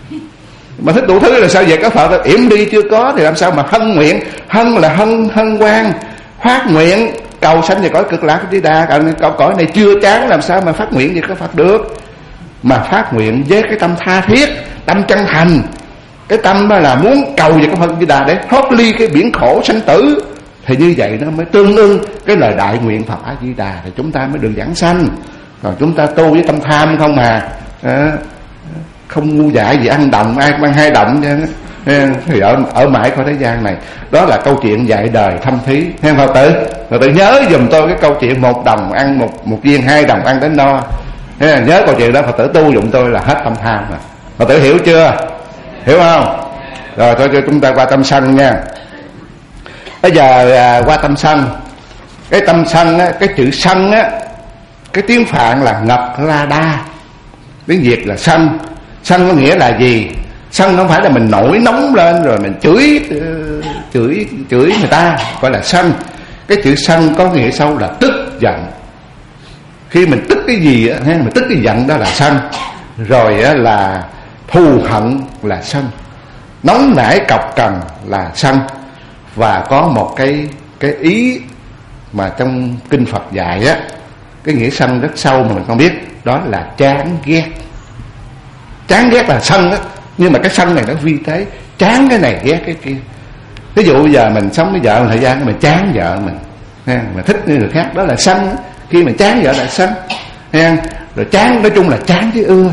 Mà thích đủ thứ là sao vậy? Có Phật yểm ly chưa có thì làm sao mà hân nguyện? Hân là hân hân hoan, phát nguyện cầu sanh về cõi Cực Lạc Di Đà. Cõi cõi này chưa chán làm sao mà phát nguyện gì có Phật được? Mà phát nguyện với cái tâm tha thiết, tâm chân thành, cái tâm đó là muốn cầu về cõi Phật Di Đà để thoát ly cái biển khổ sanh tử. Thì như vậy nó mới tương ưng cái lời đại nguyện Phật A Di Đà, thì chúng ta mới được giảng sanh. Còn chúng ta tu với tâm tham không à, à không ngu dại gì ăn đồng, ai cũng ăn hai đồng chứ, thì ở ở mãi khỏi thế gian này. Đó là câu chuyện dạy đời thâm thí. Nghe Phật tử, Phật tử nhớ giùm tôi cái câu chuyện một đồng ăn một một viên, hai đồng ăn đến no. Nhớ câu chuyện đó, Phật tử tu giùm tôi là hết tâm tham rồi. Phật tử hiểu chưa? Hiểu không? Rồi thôi cho chúng ta qua tâm sân nha. Bây giờ à, qua tâm sân. Cái tâm sân á, cái chữ sân á, cái tiếng Phạn là ngập ra đa, tiếng Việt là sân. Sân có nghĩa là gì? Sân không phải là mình nổi nóng lên rồi mình chửi chửi chửi người ta, gọi là sân. Cái chữ sân có nghĩa sâu là tức giận. Khi mình tức cái gì á, mình tức cái giận đó là sân. Rồi á, là thù hận là sân, nóng nảy cọc cằn là sân. Và có một cái cái ý mà trong kinh Phật dạy á, cái nghĩa sân rất sâu mà mình không biết, đó là chán ghét. Chán ghét là sân á, nhưng mà cái sân này nó vi tế, chán cái này ghét cái kia. Ví dụ bây giờ mình sống với vợ một thời gian mình chán vợ mình, mình thích người khác, đó là sân. Khi mình chán vợ là sân, rồi chán nói chung là chán với ưa.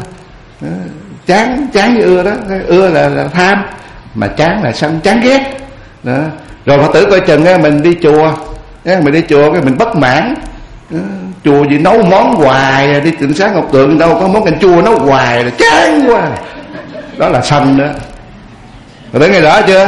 Chán chán với ưa đó, ưa là, là tham, mà chán là sân, chán ghét đó. Rồi Phật tử coi chừng á, mình đi chùa, mình đi chùa cái mình bất mãn, chùa gì nấu món hoài, đi Tịnh Xá Ngọc Tượng đâu có món canh chua nấu hoài là chán quá, đó là sân đó. Phật tử nghe rõ chưa?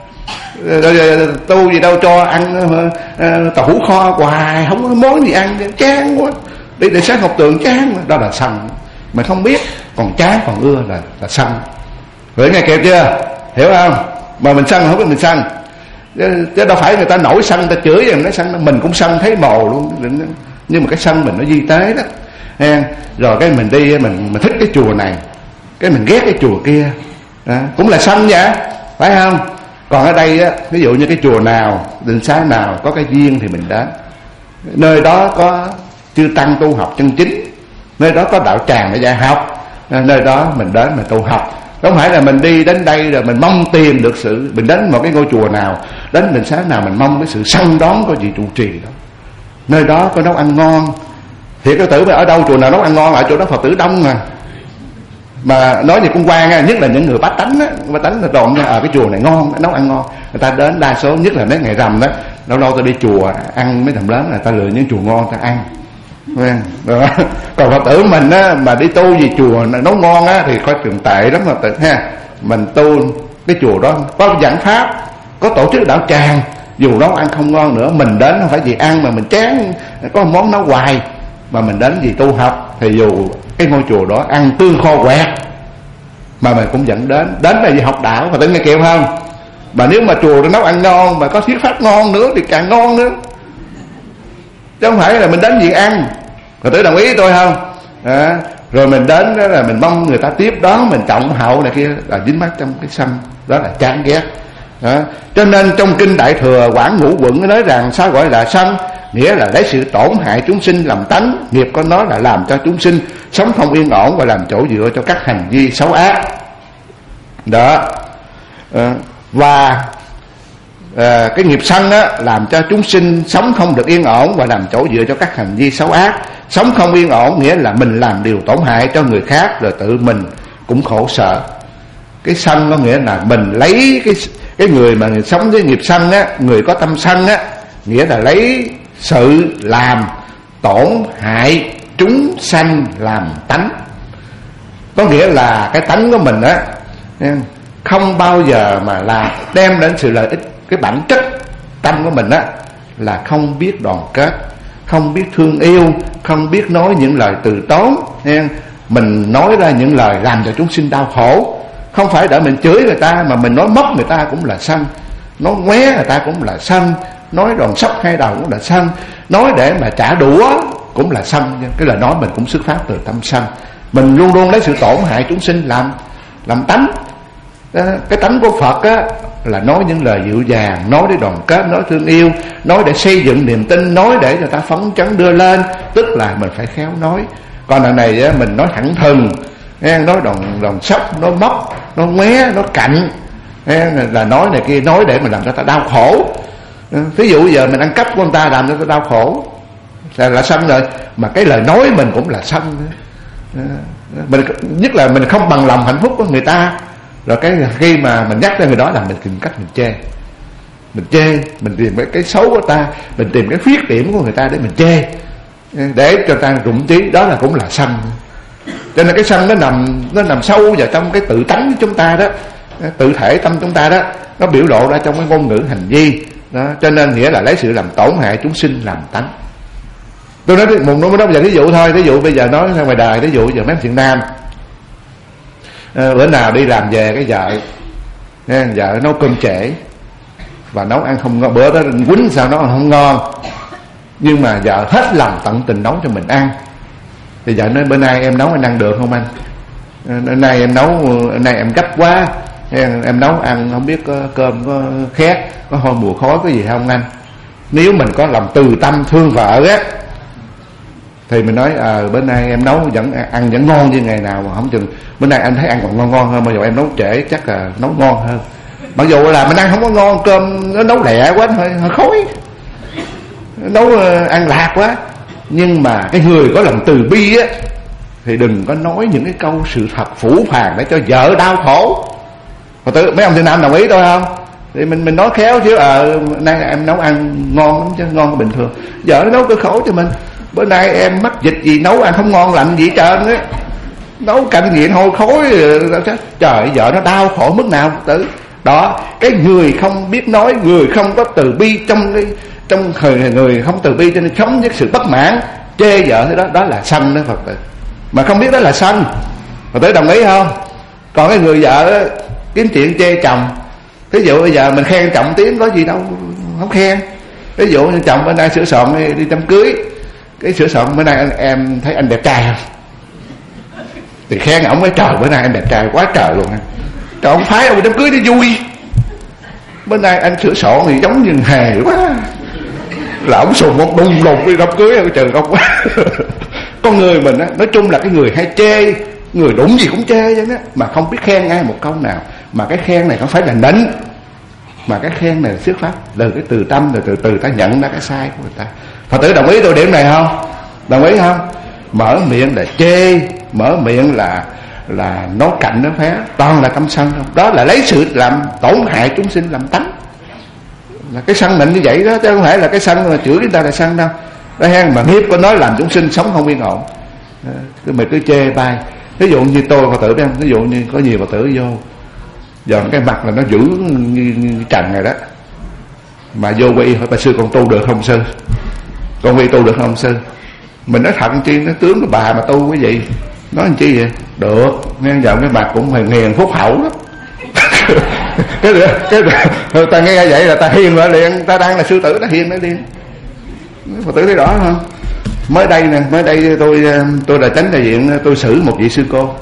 Tu gì đâu cho ăn uh, tàu hũ kho hoài, không có món gì ăn, chán quá. Đi Tịnh Xá Ngọc Tượng chán, đó là sân. Mình không biết, còn chán còn ưa là là sân. Phật tử nghe kịp chưa? Hiểu không? Mà mình sân không biết mình sân, chứ đâu phải người ta nổi sân ta chửi rồi nói sân, mình cũng sân thấy mồ luôn. Nhưng mà cái sân mình nó vi tế đó. ha. Rồi cái mình đi mình mình thích cái chùa này, cái mình ghét cái chùa kia, đó, cũng là sân vậy, phải không? Còn ở đây á, ví dụ như cái chùa nào, định xá nào có cái duyên thì mình đến, nơi đó có chư tăng tu học chân chính, nơi đó có đạo tràng để dạy học, nơi đó mình đến mình tu học. Không phải là mình đi đến đây rồi mình mong tìm được sự, mình đến một cái ngôi chùa nào, đến định xá nào mình mong cái sự săn đón của vị trụ trì đó. Nơi đó có nấu ăn ngon, thiệt cái tử mà ở đâu chùa nào nấu ăn ngon, ở chỗ đó Phật tử đông mà. Mà nói về công quan á, nhất là những người bát tánh á, bát tánh là đồn ở cái chùa này ngon, nấu ăn ngon, người ta đến đa số, nhất là mấy ngày rằm đó, lâu lâu ta đi chùa ăn mấy thằng lớn là ta lựa những chùa ngon ta ăn. Đó. Còn Phật tử mình á, mà đi tu gì chùa nấu ngon á thì coi chừng tệ lắm mà tự ha. Mình tu cái chùa đó có giảng pháp, có tổ chức đạo tràng, dù nấu ăn không ngon nữa, mình đến không phải vì ăn mà mình chán có một món nấu hoài, mà mình đến vì tu học, thì dù cái ngôi chùa đó ăn tương kho quẹt mà mình cũng dẫn đến, đến là vì học đạo. Phật tử nghe kêu không? Mà nếu mà chùa nó nấu ăn ngon mà có thuyết pháp ngon nữa thì càng ngon nữa, chứ không phải là mình đến vì ăn. Phật tử đồng ý tôi không? À, rồi mình đến đó là mình mong người ta tiếp đón mình trọng hậu này kia, là dính mắc trong cái sân đó là chán ghét. Đó. Cho nên trong kinh Đại Thừa Quảng Ngũ Quẩn nói rằng sao gọi là sân, nghĩa là lấy sự tổn hại chúng sinh làm tánh. Nghiệp có nói là làm cho chúng sinh sống không yên ổn và làm chỗ dựa cho các hành vi xấu ác đó. À, và à, cái nghiệp sân á, làm cho chúng sinh sống không được yên ổn và làm chỗ dựa cho các hành vi xấu ác. Sống không yên ổn nghĩa là mình làm điều tổn hại cho người khác, rồi tự mình cũng khổ sở. Cái sân có nghĩa là mình lấy cái cái người mà người sống với nghiệp sân á, người có tâm sân á, nghĩa là lấy sự làm tổn hại chúng sanh làm tánh. Có nghĩa là cái tánh của mình á không bao giờ mà là đem đến sự lợi ích. Cái bản chất tâm của mình á là không biết đoàn kết, không biết thương yêu, không biết nói những lời từ tốn. Mình nói ra những lời làm cho chúng sinh đau khổ, không phải để mình chửi người ta, mà mình nói móc người ta cũng là sân, nói ngoé người ta cũng là sân, nói đòn sóc hai đầu cũng là sân, nói để mà trả đũa cũng là sân. Cái lời nói mình cũng xuất phát từ tâm sân. Mình luôn luôn lấy sự tổn hại chúng sinh làm làm tánh. Cái tánh của Phật á là nói những lời dịu dàng, nói để đoàn kết, nói thương yêu, nói để xây dựng niềm tin, nói để người ta phấn chấn đưa lên. Tức là mình phải khéo nói. Còn lần này á, mình nói thẳng thừng, nói đòn đòn sóc, nói móc, nói ngoé, nói cạnh, là nói này kia, nói để mình làm cho ta đau khổ. Ví dụ giờ mình ăn cắp của người ta làm cho ta đau khổ là, là sân rồi. Mà cái lời nói mình cũng là sân. Mình nhất là mình không bằng lòng hạnh phúc của người ta, rồi cái khi mà mình nhắc ra người đó là mình tìm cách mình chê, mình chê, mình tìm cái, cái xấu của ta, mình tìm cái khuyết điểm của người ta để mình chê, để cho ta rụng trí. Đó là cũng là sân. Cho nên cái sân nó nằm nó nằm sâu vào trong cái tự tánh của chúng ta đó, tự thể tâm chúng ta đó, nó biểu lộ ra trong cái ngôn ngữ hành vi đó. Cho nên nghĩa là lấy sự làm tổn hại chúng sinh làm tánh. Tôi nói một nó nói ví dụ thôi. Ví dụ bây giờ nói ra ngoài đời, ví dụ giờ mấy Việt Nam à, bữa nào đi làm về cái vợ nha, vợ nấu cơm trễ và nấu ăn không ngon, bữa đó quýnh sao nó không ngon, nhưng mà vợ hết lòng tận tình nấu cho mình ăn. Thì vợ nói bữa nay em nấu anh ăn được không anh? Bữa nay em nấu, bữa nay em gấp quá, em, em nấu ăn không biết có cơm có khét, có hôi mùi khói có gì không anh? Nếu mình có lòng từ tâm thương vợ á thì mình nói à, bữa nay em nấu vẫn ăn vẫn ngon như ngày nào, mà không chừng bữa nay anh thấy ăn còn ngon ngon hơn, mà dù em nấu trễ chắc là nấu ngon hơn. Mặc dù là mình ăn không có ngon, cơm nó nấu lẹ quá, hơi, hơi khói, nấu uh, ăn lạc quá. Nhưng mà cái người có lòng từ bi á thì đừng có nói những cái câu sự thật phũ phàng để cho vợ đau khổ. Và tự, mấy ông Việt Nam đồng ý tôi không? Thì mình mình nói khéo chứ ờ à, nay em nấu ăn ngon lắm chứ, ngon bình thường. Vợ nó nấu cái khổ cho mình. Bữa nay em mắc dịch gì nấu ăn không ngon lạnh gì hết trơn á, nấu canh nghiện hôi khối, trời vợ nó đau khổ mức nào tử. Đó, cái người không biết nói, người không có từ bi trong cái trong người, người không từ bi cho nên sống với sự bất mãn, chê vợ thế đó, đó là sân đó Phật tử. Mà không biết đó là sân, Phật tử đồng ý không? Còn cái người vợ kiếm chuyện chê chồng, ví dụ bây giờ mình khen chồng tiếng có gì đâu, không khen. Ví dụ như chồng bên đây sửa soạn đi đám cưới, cái sửa soạn bữa nay anh, em thấy anh đẹp trai không? Thì khen ổng cái trời bữa nay anh đẹp trai quá trời luôn. Trời, ông phái ông đám cưới nó vui. Bữa nay anh sửa soạn thì giống như hề quá. Là ổng sùng ông đùng đùng đi đám cưới cái trời ông quá. Con người mình á, nói chung là cái người hay chê, người đụng gì cũng chê vậy đó, mà không biết khen ai một câu nào. Mà cái khen này không phải là nịnh, mà cái khen này xuất phát từ cái từ tâm, rồi từ từ ta nhận ra cái sai của người ta. Phật tử đồng ý tôi điểm này không? Đồng ý không? Mở miệng là chê, mở miệng là là nói cạnh nó phé, toàn là tâm sân không? Đó là lấy sự làm tổn hại chúng sinh làm tánh. Là cái sân nịnh như vậy đó, chứ không phải là cái sân mà chửi người ta là sân đâu. Đó hen, mà nghiệp có nói làm chúng sinh sống không yên ổn. Cứ mày cứ chê bai. Ví dụ như tôi Phật tử biết không? Ví dụ như có nhiều Phật tử vô, giờ cái mặt là nó giữ như, như trần này đó, mà vô quy hỏi bà sư con tu được không sư? Con quy tu được không sư? Mình nói thật chi, nó tướng của bà mà tu cái gì? Nói làm chi vậy? Được. Nghe giờ cái mặt cũng hiền hiền phúc hậu lắm. cái cái cái ta nghe vậy là ta hiền lại liền, ta đang là sư tử ta hiền lại liền. Phật tử thấy rõ không? Mới đây nè, mới đây tôi tôi là chánh đại diện, tôi xử một vị sư cô.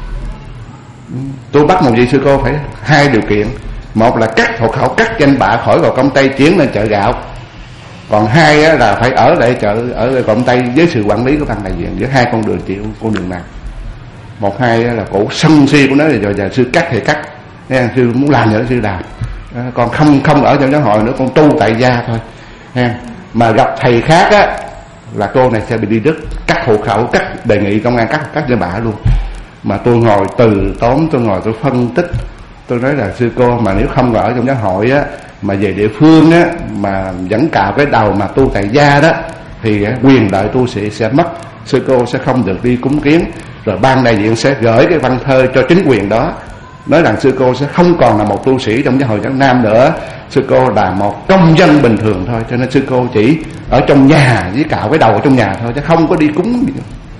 Tôi bắt một vị sư cô phải hai điều kiện. Một là cắt hộ khẩu, cắt danh bạ khỏi Gò Công Tây chuyển lên chợ Gạo. Còn hai là phải ở lại chợ ở Gò Công Tây với sự quản lý của ban đại diện, giữa hai con đường chịu con đường nào. Một hai là cổ sân si của nó thì giờ sư cắt thì cắt, nghe sư muốn làm gì đó sư làm. Còn không không ở trong giáo hội nữa, con tu tại gia thôi. Nghe. Mà gặp thầy khác á là cô này sẽ bị đi đứt, cắt hộ khẩu, cắt đề nghị công an cắt cắt danh bạ luôn. Mà tôi ngồi từ tốn, tôi ngồi tôi phân tích, tôi nói là sư cô mà nếu không ở trong giáo hội á, mà về địa phương á, mà vẫn cạo cái đầu mà tu tại gia đó, thì quyền lợi tu sĩ sẽ mất. Sư cô sẽ không được đi cúng kiến, rồi ban đại diện sẽ gửi cái văn thơ cho chính quyền đó, nói rằng sư cô sẽ không còn là một tu sĩ trong giáo hội Quảng Nam nữa, sư cô là một công dân bình thường thôi. Cho nên sư cô chỉ ở trong nhà với cạo cái đầu ở trong nhà thôi, chứ không có đi cúng gì.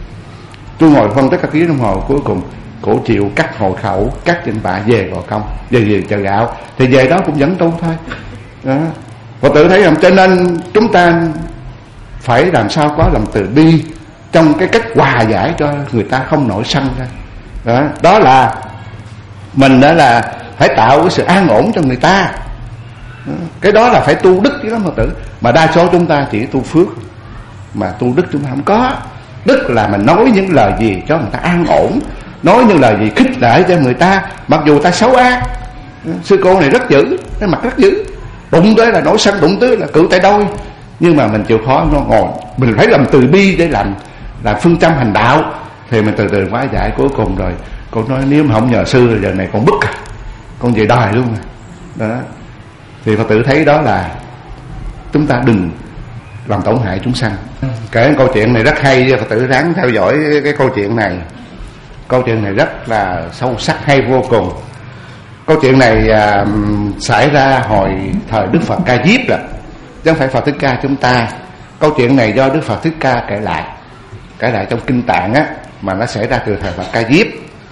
Tôi ngồi phân tích các ký đồng hồ, cuối cùng cổ chịu cắt hộ khẩu, cắt danh bạ về Gò Công, về về chợ Gạo, thì về đó cũng vẫn tu thôi đó. Phật tử thấy không? Cho nên chúng ta phải làm sao có lòng từ bi trong cái cách hòa giải cho người ta không nổi sân ra đó. Đó là mình đó là phải tạo cái sự an ổn cho người ta đó. Cái đó là phải tu đức chứ đó Phật tử. Mà đa số chúng ta chỉ tu phước, mà tu đức chúng ta không có. Đức là mình nói những lời gì cho người ta an ổn, nói những lời gì khích lệ cho người ta, mặc dù ta xấu ác. Sư cô này rất dữ, cái mặt rất dữ, đụng tới là nổi sân, đụng tới là cự tay đôi. Nhưng mà mình chịu khó nó ngồi, mình phải làm từ bi để làm làm phương châm hành đạo, thì mình từ từ hóa giải. Cuối cùng rồi con nói nếu mà không nhờ sư giờ này con bức à, con về đòi luôn đó. Thì Phật tử thấy đó là chúng ta đừng làm tổn hại chúng sanh. Kể câu chuyện này rất hay, Phật tử ráng theo dõi cái, cái câu chuyện này. Câu chuyện này rất là sâu sắc, hay vô cùng. Câu chuyện này à, xảy ra hồi thời Đức Phật Ca Diếp rồi, chứ không phải Phật Thích Ca chúng ta. Câu chuyện này do Đức Phật Thích Ca kể lại, kể lại trong Kinh Tạng á, mà nó xảy ra từ thời Phật Ca Diếp.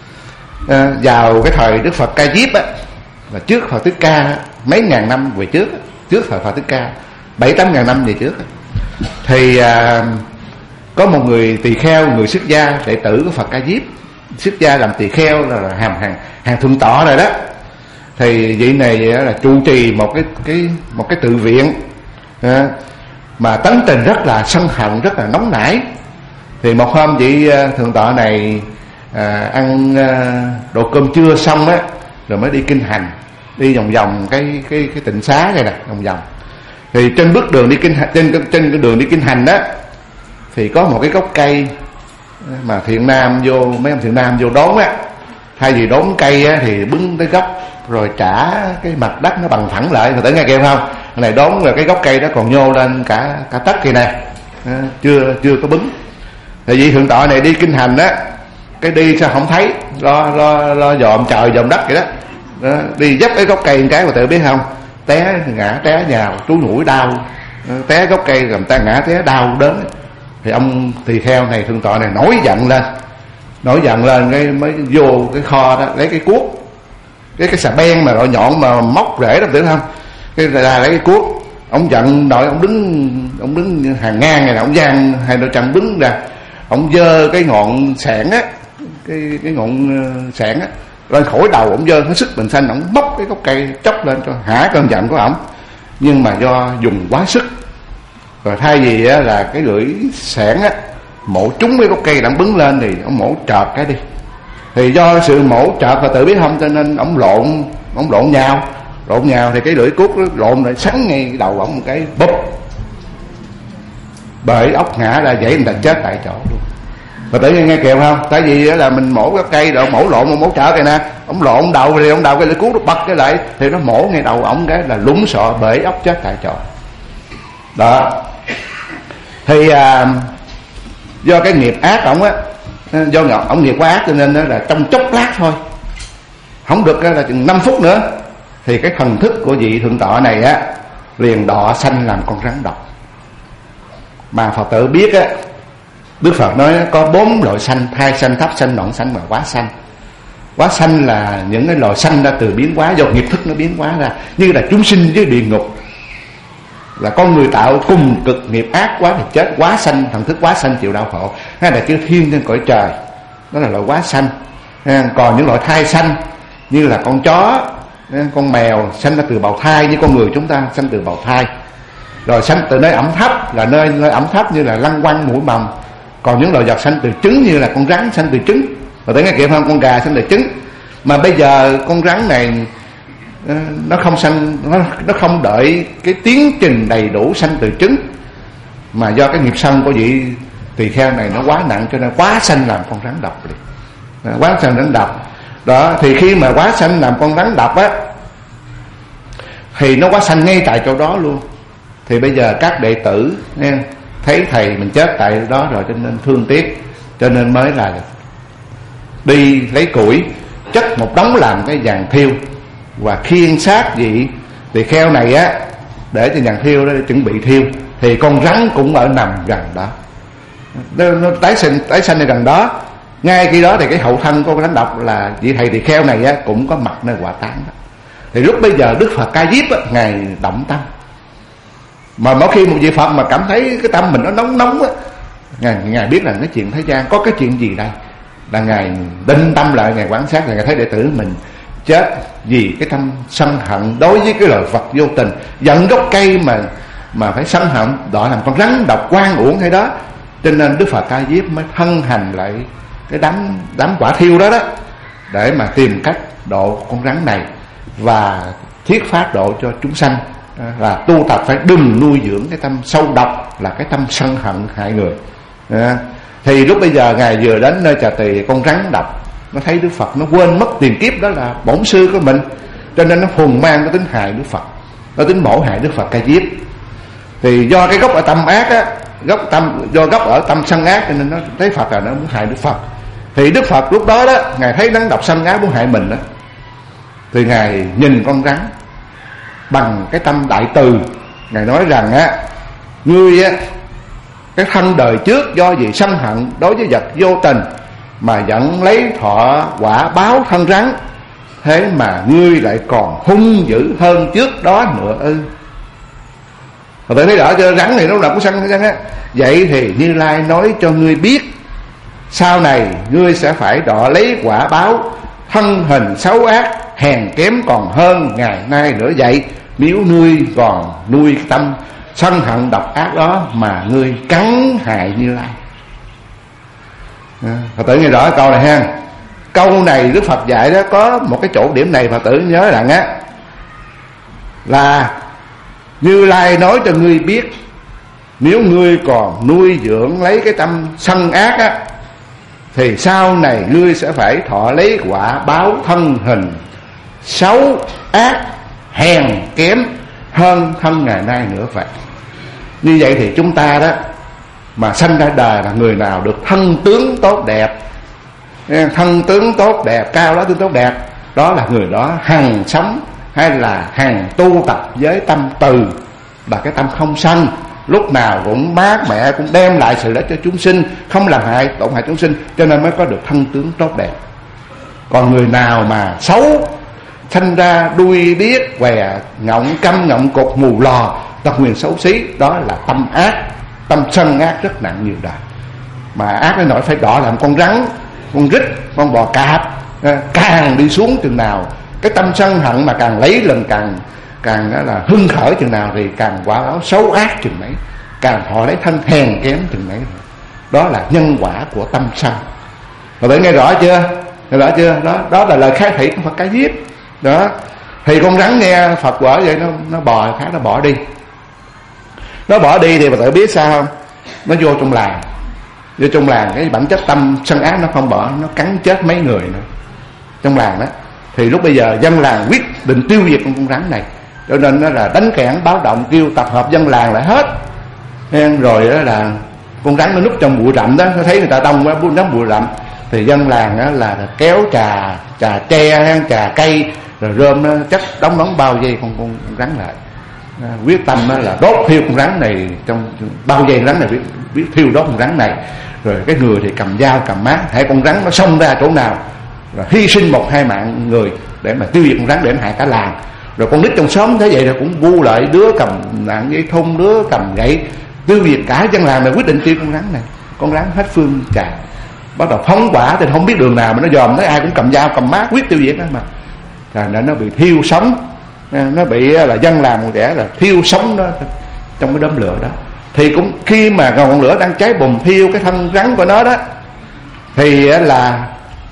À, vào cái thời Đức Phật Ca Diếp á, là trước Phật Thích Ca mấy ngàn năm về trước, trước thời Phật Thích Ca bảy tám ngàn năm về trước, thì à, có một người tỳ kheo, người xuất gia đệ tử của Phật Ca Diếp. Xuất gia làm tỳ kheo là, là hàng hàng hàng thượng tọa rồi đó. Thì vị này là trụ trì một cái cái một cái tự viện à, mà tánh tình rất là sân hận, rất là nóng nảy. Thì một hôm vị thượng tọa này à, ăn à, đồ cơm trưa xong á, rồi mới đi kinh hành, đi vòng vòng cái cái cái tịnh xá này nè, vòng vòng. Thì trên bước đường đi kinh hành, trên trên cái đường đi kinh hành đó, thì có một cái gốc cây mà thiện nam vô, mấy ông thiện nam vô đốn á, thay vì đốn cây á thì bứng tới gốc rồi trả cái mặt đất nó bằng phẳng lại. Người ta nghe kêu không? Cái này đốn rồi cái gốc cây đó còn nhô lên cả cả tấc kia nè, chưa chưa có bứng. Thì vị thượng tọa này đi kinh hành á, cái đi sao không thấy, lo lo lo dòm trời dòm đất vậy đó, đó đi dấp cái gốc cây một cái mà tự biết không, té ngã té nhào, trúi mũi đau, té gốc cây làm ta ngã té đau đớn. Thì ông tỳ kheo này, thượng tọa này nổi giận lên, nổi giận lên cái mới vô cái kho đó lấy cái cuốc, cái cái xà beng mà loại nhọn mà móc rễ đó, tưởng không, cái ra lấy cái cuốc, Ông giận đội ông đứng ông đứng hàng ngang này là ông giang hai đôi chân đứng ra, ông giơ cái ngọn sẻn á, cái cái ngọn sẻn á lên khỏi đầu, ông giơ hết sức bình xanh, ông bóc cái gốc cây chốc lên cho hả cơn giận của ổng. Nhưng mà do dùng quá sức, rồi thay vì á, là cái lưỡi sẻn á mổ trúng cái gốc cây đang bứng lên thì ông mổ trợt cái đi. Thì do sự mổ trợt và tự biết không, cho nên ông lộn ông lộn nhau lộn nhau thì cái lưỡi cuốc nó lộn lại sắn ngay đầu ông một cái bụp, bởi ốc ngã ra vậy người ta chết tại chỗ luôn. Và tự nhiên nghe kịp không? Tại vì là mình mổ cái cây rồi mổ lộn mổ trở cái nè, ông lộn đầu thì ông đầu cái lưỡi cuốc nó bật cái lại thì nó mổ ngay đầu ổng cái là lúng sọ bể ốc chết tại chỗ. Đó. Thì à, do cái nghiệp ác ổng á, do ổng nghiệp quá ác cho nên là trong chốc lát thôi, không được là chừng năm phút nữa thì cái thần thức của vị thượng tọa này á liền đọa sanh làm con rắn độc. Mà Phật tử biết á, Đức Phật nói có bốn loại sanh: thai sanh, thấp sanh, đoạn sanh và quá sanh. Quá sanh là những cái loài sanh ra từ biến hóa, do nghiệp thức nó biến hóa ra, như là chúng sinh với địa ngục, là con người tạo cùng cực nghiệp ác quá thì chết quá sanh, thần thức quá sanh chịu đau khổ. Hay là chư thiên trên cõi trời, đó là loại quá sanh. Còn những loại thai sanh như là con chó, con mèo sanh ra từ bào thai, như con người chúng ta sanh từ bào thai, rồi sanh từ nơi ẩm thấp, là nơi nơi ẩm thấp như là lăng quăng, mũi mầm. Còn những loài vật sanh từ trứng như là con rắn sanh từ trứng, và tới nghe kịp không, con gà sanh từ trứng. Mà bây giờ con rắn này nó không sanh, nó, nó không đợi cái tiến trình đầy đủ sanh từ trứng, mà do cái nghiệp sân của vị tỳ kheo này nó quá nặng cho nên quá sanh làm con rắn độc đi. Quá sanh rắn độc đó. Thì khi mà quá sanh làm con rắn độc á thì nó quá sanh ngay tại chỗ đó luôn. Thì bây giờ các đệ tử nghe, thấy thầy mình chết tại đó rồi cho nên thương tiếc, cho nên mới là đi lấy củi chất một đống làm cái vàng thiêu và khiêng xác vị tỳ kheo này á để cho vàng thiêu đó chuẩn bị thiêu. Thì con rắn cũng ở nằm gần đó, nó, nó tái sinh tái sinh ở gần đó. Ngay khi đó thì cái hậu thân của con rắn độc là vị thầy tỳ kheo này á cũng có mặt nơi quả táng đó. Thì lúc bây giờ Đức Phật Ca Diếp á, ngài động tâm. Mà mỗi khi một vị Phật mà cảm thấy cái tâm mình nó nóng nóng á, ngài, ngài biết là cái chuyện thế gian có cái chuyện gì đây, là ngài định tâm lại, ngài quan sát, là ngài thấy đệ tử mình chết vì cái tâm sân hận đối với cái loài vật vô tình, giận gốc cây mà mà phải sân hận, đọa làm con rắn độc quan uổng hay đó. Cho nên Đức Phật Ca Diếp mới thân hành lại cái đám đám quả thiêu đó đó để mà tìm cách độ con rắn này và thuyết pháp độ cho chúng sanh là tu tập phải đừng nuôi dưỡng cái tâm sâu độc là cái tâm sân hận hại người. À, thì lúc bây giờ ngài vừa đến nơi Trà Tỳ, con rắn độc nó thấy Đức Phật, nó quên mất tiền kiếp đó là bổn sư của mình, cho nên nó phùng mang cái tính hại Đức Phật, nó tính mổ hại Đức Phật Ca Diếp. Thì do cái gốc ở tâm ác á, gốc tâm do gốc ở tâm sân ác cho nên nó thấy Phật là nó muốn hại Đức Phật. Thì Đức Phật lúc đó đó ngài thấy rắn độc sân ác muốn hại mình đó, thì ngài nhìn con rắn bằng cái tâm đại từ, ngài nói rằng á, ngươi á, cái thân đời trước do vì sân hận đối với vật vô tình mà dẫn lấy thọ quả báo thân rắn, thế mà ngươi lại còn hung dữ hơn trước đó nữa ư? Rồi tôi thấy rõ cho rắn này nó là có sân rắn á. Vậy thì Như Lai nói cho ngươi biết, sau này ngươi sẽ phải đọ lấy quả báo thân hình xấu ác hèn kém còn hơn ngày nay nữa vậy, nếu ngươi còn nuôi tâm sân hận độc ác đó mà ngươi cắn hại Như Lai. Phật tử nghe rõ câu này ha. Câu này Đức Phật dạy đó có một cái chỗ điểm này Phật tử nhớ rằng á, là Như Lai nói cho ngươi biết, nếu ngươi còn nuôi dưỡng lấy cái tâm sân ác á, thì sau này ngươi sẽ phải thọ lấy quả báo thân hình xấu ác hèn kém hơn thân ngày nay nữa vậy. Như vậy thì chúng ta đó mà sanh ra đời là người nào được thân tướng tốt đẹp, thân tướng tốt đẹp, cao đó tướng tốt đẹp, đó là người đó hằng sống hay là hằng tu tập với tâm từ, là cái tâm không sân, lúc nào cũng mát mẻ, cũng đem lại sự lợi cho chúng sinh, không làm hại tổn hại chúng sinh, cho nên mới có được thân tướng tốt đẹp. Còn người nào mà xấu, sanh ra đuôi điếc què ngọng câm ngọng cục mù lò, tâm nguyền xấu xí, đó là tâm ác, tâm sân ác rất nặng nhiều đời. Mà ác đến nỗi phải đọa làm con rắn, con rít, con bò cạp, càng đi xuống chừng nào cái tâm sân hận mà càng lấy lần càng càng đó là hưng khởi chừng nào thì càng quả báo xấu ác chừng ấy, càng họ lấy thân hèn kém chừng ấy. Đó là nhân quả của tâm sân. Mọi người nghe rõ chưa? Nghe rõ chưa? Đó, đó là lời khai thị của Phật Cái Diếp. Đó. Thì con rắn nghe Phật quả vậy nó nó bò khác nó bỏ đi. Nó bỏ đi thì bà tự biết sao không? Nó vô trong làng. Vô trong làng cái bản chất tâm sân ác nó không bỏ, nó cắn chết mấy người nữa trong làng đó. Thì lúc bây giờ dân làng quyết định tiêu diệt con, con rắn này, cho nên nó là đánh kẽn báo động, kêu tập hợp dân làng lại hết. Rồi đó là con rắn nó núp trong bụi rậm đó, nó thấy người ta đông quá buôn đám bụi rậm thì dân làng đó là kéo trà trà tre, trà cây rồi rơm nó chất đóng đóng bao vây con con, con rắn lại. À, quyết tâm đó là đốt thiêu con rắn này, trong bao vây rắn này biết, biết thiêu đốt con rắn này. Rồi cái người thì cầm dao cầm mát, hãy con rắn nó xông ra chỗ nào rồi hy sinh một hai mạng người để mà tiêu diệt con rắn để hại cả làng. Rồi con nít trong xóm thế vậy là cũng bu lại, đứa cầm nạn dây thun, đứa cầm gậy, tiêu diệt cả dân làng này, quyết định tiêu con rắn này. Con rắn hết phương trà, bắt đầu phóng quả thì không biết đường nào mà nó dòm tới ai cũng cầm dao cầm mát quyết tiêu diệt đó mà. Rồi nên nó bị thiêu sống, nó bị là dân làm một đẻ là thiêu sống đó trong cái đốm lửa đó. Thì cũng khi mà ngọn lửa đang cháy bùng thiêu cái thân rắn của nó đó, thì là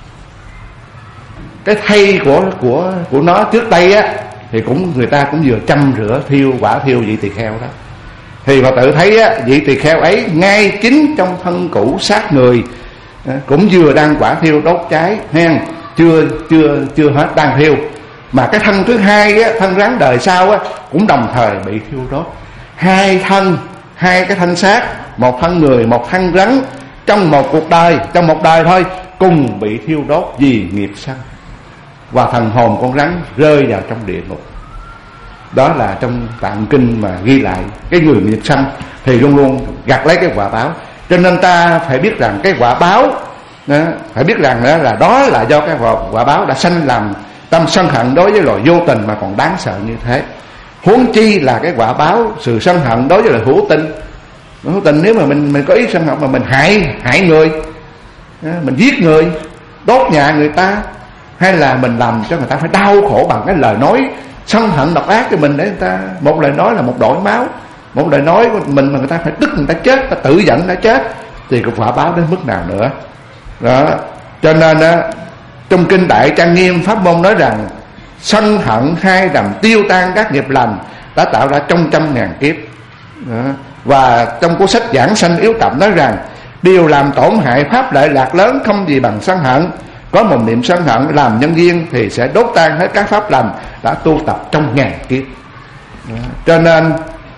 cái thây của của của nó trước đây á thì cũng người ta cũng vừa chăm rửa thiêu quả thiêu vị tỳ kheo đó. Thì mà tự thấy á, vị tỳ kheo ấy ngay chính trong thân cũ xác người cũng vừa đang quả thiêu đốt cháy hen, chưa chưa chưa hết đang thiêu. Mà cái thân thứ hai á, thân rắn đời sau á cũng đồng thời bị thiêu đốt. Hai thân, hai cái thân xác, một thân người, một thân rắn trong một cuộc đời, trong một đời thôi cùng bị thiêu đốt vì nghiệp sân. Và thần hồn con rắn rơi vào trong địa ngục. Đó là trong tạng kinh mà ghi lại cái người nghiệp sân thì luôn luôn gặt lấy cái quả báo. Cho nên ta phải biết rằng cái quả báo đó, phải biết rằng đó là đó là do cái quả, quả báo đã sanh làm tâm sân hận đối với loài vô tình mà còn đáng sợ như thế. Huống chi là cái quả báo sự sân hận đối với loài hữu tình. Hữu tình nếu mà mình mình có ý sân hận mà mình hại hại người, mình giết người, đốt nhà người ta, hay là mình làm cho người ta phải đau khổ bằng cái lời nói sân hận độc ác cho mình để người ta, một lời nói là một đổi máu, một lời nói của mình mà người ta phải tức người ta chết, ta tự giận người ta chết, thì cũng quả báo đến mức nào nữa đó. Cho nên á, trong kinh Đại Trang Nghiêm pháp môn nói rằng sân hận hai làm tiêu tan các nghiệp lành đã tạo ra trong trăm ngàn kiếp đó. Và trong cuốn sách Giảng Sanh Yếu Tập nói rằng điều làm tổn hại pháp lợi lạc lớn không gì bằng sân hận. Có một niệm sân hận làm nhân duyên thì sẽ đốt tan hết các pháp lành đã tu tập trong ngàn kiếp đó. Cho nên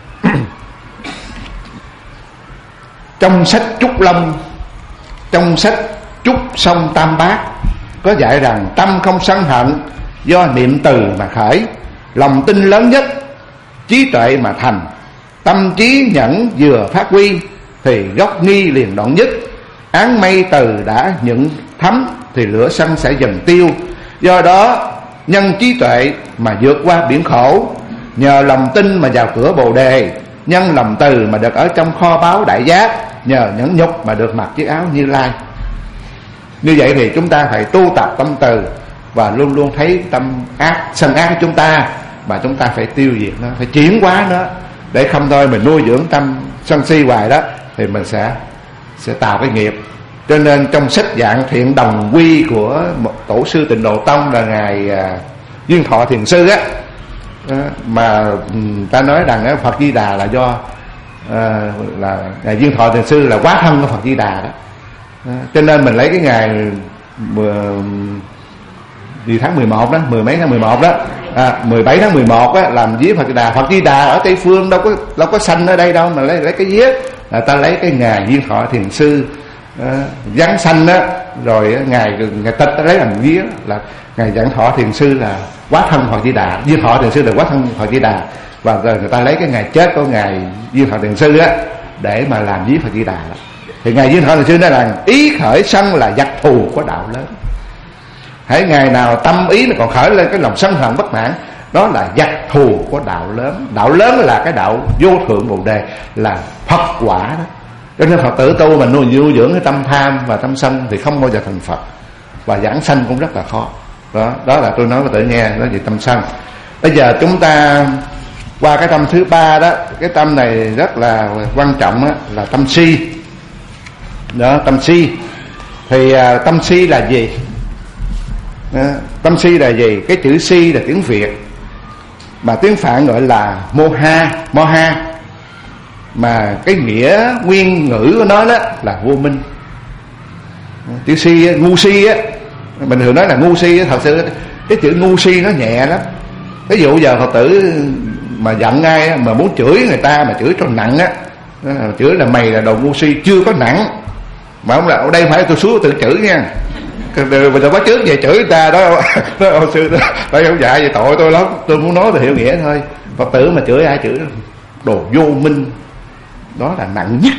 trong sách Trúc Long, trong sách Trúc Song Tam Bát có dạy rằng tâm không sân hận do niệm từ mà khởi, lòng tin lớn nhất, trí tuệ mà thành, tâm trí nhẫn vừa phát huy thì gốc nghi liền đoạn dứt. Án mây từ đã nhận thấm thì lửa sân sẽ dần tiêu. Do đó nhân trí tuệ mà vượt qua biển khổ, nhờ lòng tin mà vào cửa Bồ Đề, nhân lòng từ mà được ở trong kho báu đại giác, nhờ nhẫn nhục mà được mặc chiếc áo Như Lai. Như vậy thì chúng ta phải tu tập tâm từ và luôn luôn thấy tâm ác, sân ác của chúng ta mà chúng ta phải tiêu diệt nó, phải chuyển hóa nó, để không thôi mình nuôi dưỡng tâm sân si hoài đó thì mình sẽ sẽ tạo cái nghiệp. Cho nên trong sách Dạng Thiện Đồng Quy của một tổ sư Tịnh Độ Tông là ngài à, Duyên Thọ Thiền Sư á, mà ta nói rằng á, Phật Di Đà là do à, là ngài Duyên Thọ Thiền Sư là quá thân của Phật Di Đà đó. À, cho nên mình lấy cái ngày gì tháng mười một đó, mười mấy tháng mười một đó, à, mười bảy tháng mười một á, làm vía Phật Di Đà. Phật Di Đà ở Tây Phương đâu có đâu có sanh ở đây đâu mà lấy lấy cái vía là ta lấy cái ngày Duyên Thọ Thiền Sư à, giáng sanh á, rồi ngày ngày tịch ta lấy làm vía là ngày Giảng Thọ Thiền Sư là quá thân Phật Di Đà, Duyên Thọ Thiền Sư là quá thân Phật Di Đà, và rồi người ta lấy cái ngày chết của ngày Duyên Thọ Thiền Sư á để mà làm vía Phật Di Đà đó. Thì ngày Duyên Thọ Thiền Sư nói rằng ý khởi sân là giặc thù của đạo lớn. Hãy ngày nào tâm ý nó còn khởi lên cái lòng sân hận bất mãn, Đó là giặc thù của đạo lớn. Đạo lớn là cái đạo vô thượng bồ đề, là Phật quả đó. Cho nên Phật tử tu mà nuôi dưỡng cái tâm tham và tâm sân thì không bao giờ thành Phật, và giảng sanh cũng rất là khó. Đó, đó là tôi nói với tự nghe đó về tâm sân. Bây giờ chúng ta qua cái tâm thứ ba đó. Cái tâm này rất là quan trọng đó, là tâm si. Đó, tâm si. Thì à, tâm si là gì? Đó, tâm si là gì? Cái chữ si là tiếng Việt, mà tiếng Phạn gọi là moha, moha, mà cái nghĩa nguyên ngữ của nó đó là vô minh. Chữ si, ngu si á, mình thường nói là ngu si á, thật sự cái chữ ngu si nó nhẹ lắm. Ví dụ giờ Phật tử mà giận ai á, mà muốn chửi người ta mà chửi cho nặng á, chửi là mày là đồ ngu si, chưa có nặng. Mà ông là ở đây phải tôi xuống tự chửi nha. Mình đâu bắt trước về chửi người ta đó. Đó ông sư đó, tại ông dạy về tội tôi lắm. Tôi muốn nói thì hiểu nghĩa thôi. Phật tử mà chửi ai chửi đồ vô minh, đó là nặng nhất.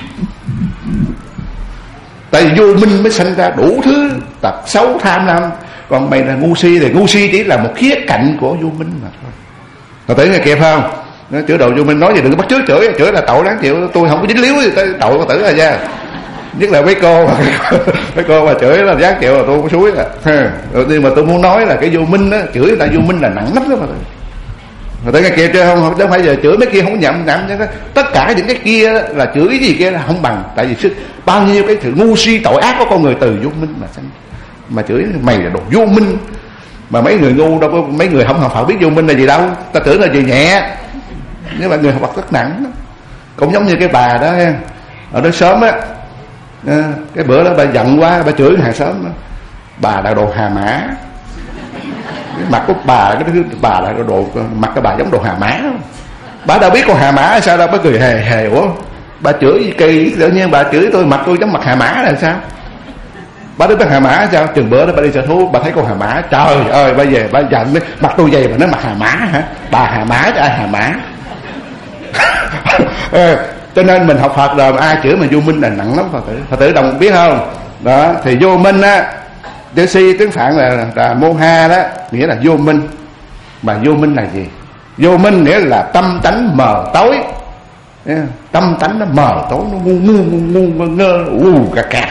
Tại vì vô minh mới sinh ra đủ thứ tật xấu tham lam. Còn mày là ngu si thì ngu si chỉ là một khía cạnh của vô minh mà thôi. Phật tử nghe kịp không? Nó chửi đồ vô minh, nói gì đừng có bắt chước chửi, chửi là tội đáng chịu. Tôi không có dính líu gì tới tội Phật tử rồi nha. Nhất là mấy cô mà mấy cô mà chửi là đáng chịu là tôi có suối à. Nhưng mà tôi muốn nói là cái vô minh á, chửi người ta vô minh là nặng lắm đó mà. Người ta nghe kịp chưa không? Không phải giờ chửi mấy kia không nhậm nhậm chứ. Tất cả những cái kia là chửi cái gì kia là không bằng. Tại vì bao nhiêu cái sự ngu si tội ác của con người từ vô minh mà sinh. Mà chửi mày là đồ vô minh. Mà mấy người ngu đâu có, mấy người không học Phật biết vô minh là gì đâu. Ta tưởng là gì nhẹ, nhưng mà người học Phật rất nặng đó. Cũng giống như cái bà đó ở đó sớm á, cái bữa đó bà giận quá, bà chửi hàng xóm đó. Bà là đồ hà mã. Cái mặt của bà, cái thứ bà là đồ, mặt của bà giống đồ hà mã. Bà đâu biết con hà mã sao đâu, bà cười hề hề. Ủa bà chửi gì kỳ, tự nhiên bà chửi tôi mặt tôi giống mặt hà mã là sao? Bà nói bà hà mã sao? Chừng bữa đó bà đi sở thú, bà thấy con hà mã, trời ơi bà về bà giận đấy, mặt tôi vậy bà nói mặt hà mã hả? Bà hà mã chứ ai hà mã. Cho nên mình học Phật rồi ai chửi mà vô minh là nặng lắm. Phật tử Phật tử đồng biết không? Đó thì vô minh á, chữ si tiếng Phạn là, là moha đó, nghĩa là vô minh. Mà vô minh là gì? Vô minh nghĩa là tâm tánh mờ tối. Tâm tánh nó mờ tối, nó ngu ngu ngu ngu ngơ u cà cà,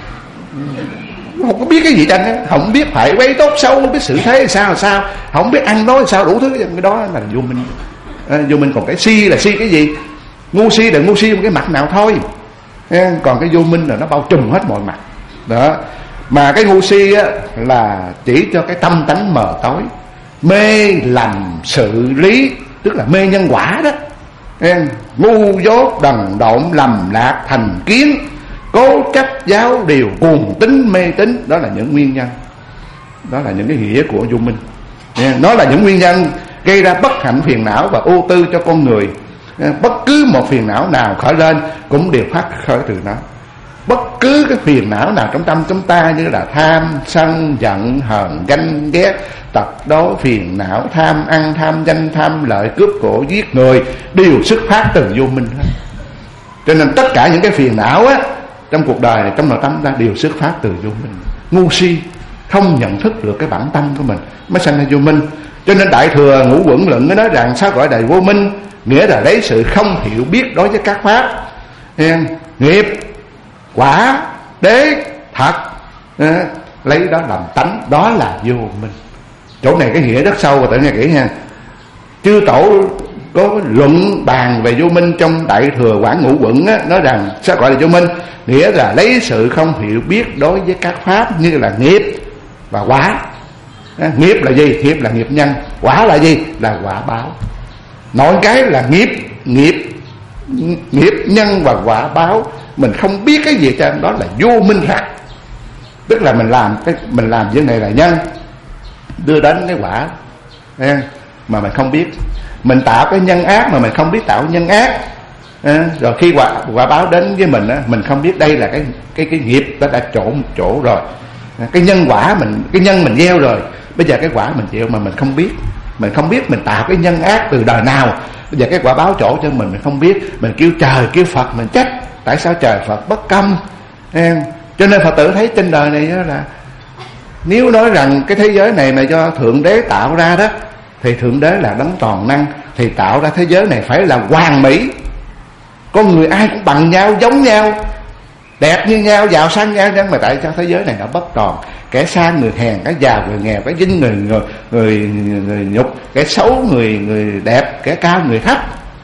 không có biết cái gì trơn, không biết phải quay tốt xấu, không biết sự thế sao sao, không biết ăn nói sao, đủ thứ. Cái đó là vô minh. À, vô minh. Còn cái si là si cái gì? Ngu si là ngu si một cái mặt nào thôi. À, còn cái vô minh là nó bao trùm hết mọi mặt đó. Mà cái ngu si á, là chỉ cho cái tâm tánh mờ tối, mê lầm sự lý, tức là mê nhân quả đó. À, ngu dốt đần độn lầm lạc thành kiến, cố chấp giáo điều cuồng tín mê tín. Đó là những nguyên nhân, đó là những cái nghĩa của vô minh. À, nó là những nguyên nhân gây ra bất hạnh phiền não và ưu tư cho con người. À, bất cứ một phiền não nào khởi lên cũng đều phát khởi từ nó. Bất cứ cái phiền não nào trong tâm chúng ta, như là tham, sân, giận, hờn, ganh, ghét, tật đố, phiền não, tham ăn, tham danh, tham lợi, cướp của, giết người, đều xuất phát từ vô minh hết. Cho nên tất cả những cái phiền não á trong cuộc đời này, trong nội tâm ta đều xuất phát từ vô minh. Ngu si không nhận thức được cái bản tâm của mình mới sanh ra vô minh. Cho nên Đại Thừa Ngũ Quẩn Luận nói rằng sao gọi là vô minh? Nghĩa là lấy sự không hiểu biết đối với các pháp, nghiệp, quả, đế, thật, lấy đó làm tánh, đó là vô minh. Chỗ này cái nghĩa rất sâu, và tự nghe kỹ nha. Chư Tổ có luận bàn về vô minh trong Đại Thừa Quảng Ngũ Quẩn á, nói rằng sao gọi là vô minh? Nghĩa là lấy sự không hiểu biết đối với các pháp, như là nghiệp và quả. À, nghiệp là gì? Nghiệp là nghiệp nhân. Quả là gì? Là quả báo. Nói cái là nghiệp, nghiệp, nghiệp nhân và quả báo. Mình không biết cái gì cho đó là vô minh thật. Tức là mình làm cái mình làm việc này là nhân, đưa đến cái quả à, mà mình không biết. Mình tạo cái nhân ác mà mình không biết tạo nhân ác. À, rồi khi quả quả báo đến với mình á, mình không biết đây là cái cái cái nghiệp nó đã trộn chỗ rồi. À, cái nhân quả mình cái nhân mình gieo rồi, bây giờ cái quả mình chịu mà mình không biết. Mình không biết mình tạo cái nhân ác từ đời nào, bây giờ cái quả báo chỗ cho mình mình không biết. Mình kêu trời kêu Phật mình trách tại sao trời Phật bất công. À, cho nên Phật tử thấy trên đời này là nếu nói rằng cái thế giới này mà do Thượng Đế tạo ra đó, thì Thượng Đế là đấng toàn năng, thì tạo ra thế giới này phải là hoàn mỹ. Con người ai cũng bằng nhau, giống nhau, đẹp như nhau, giàu sang nhau, nhưng mà tại sao thế giới này nó bất toàn? Kẻ sang người hèn, kẻ giàu người nghèo, kẻ vinh người người, người người nhục, kẻ xấu người người đẹp, kẻ cao người thấp.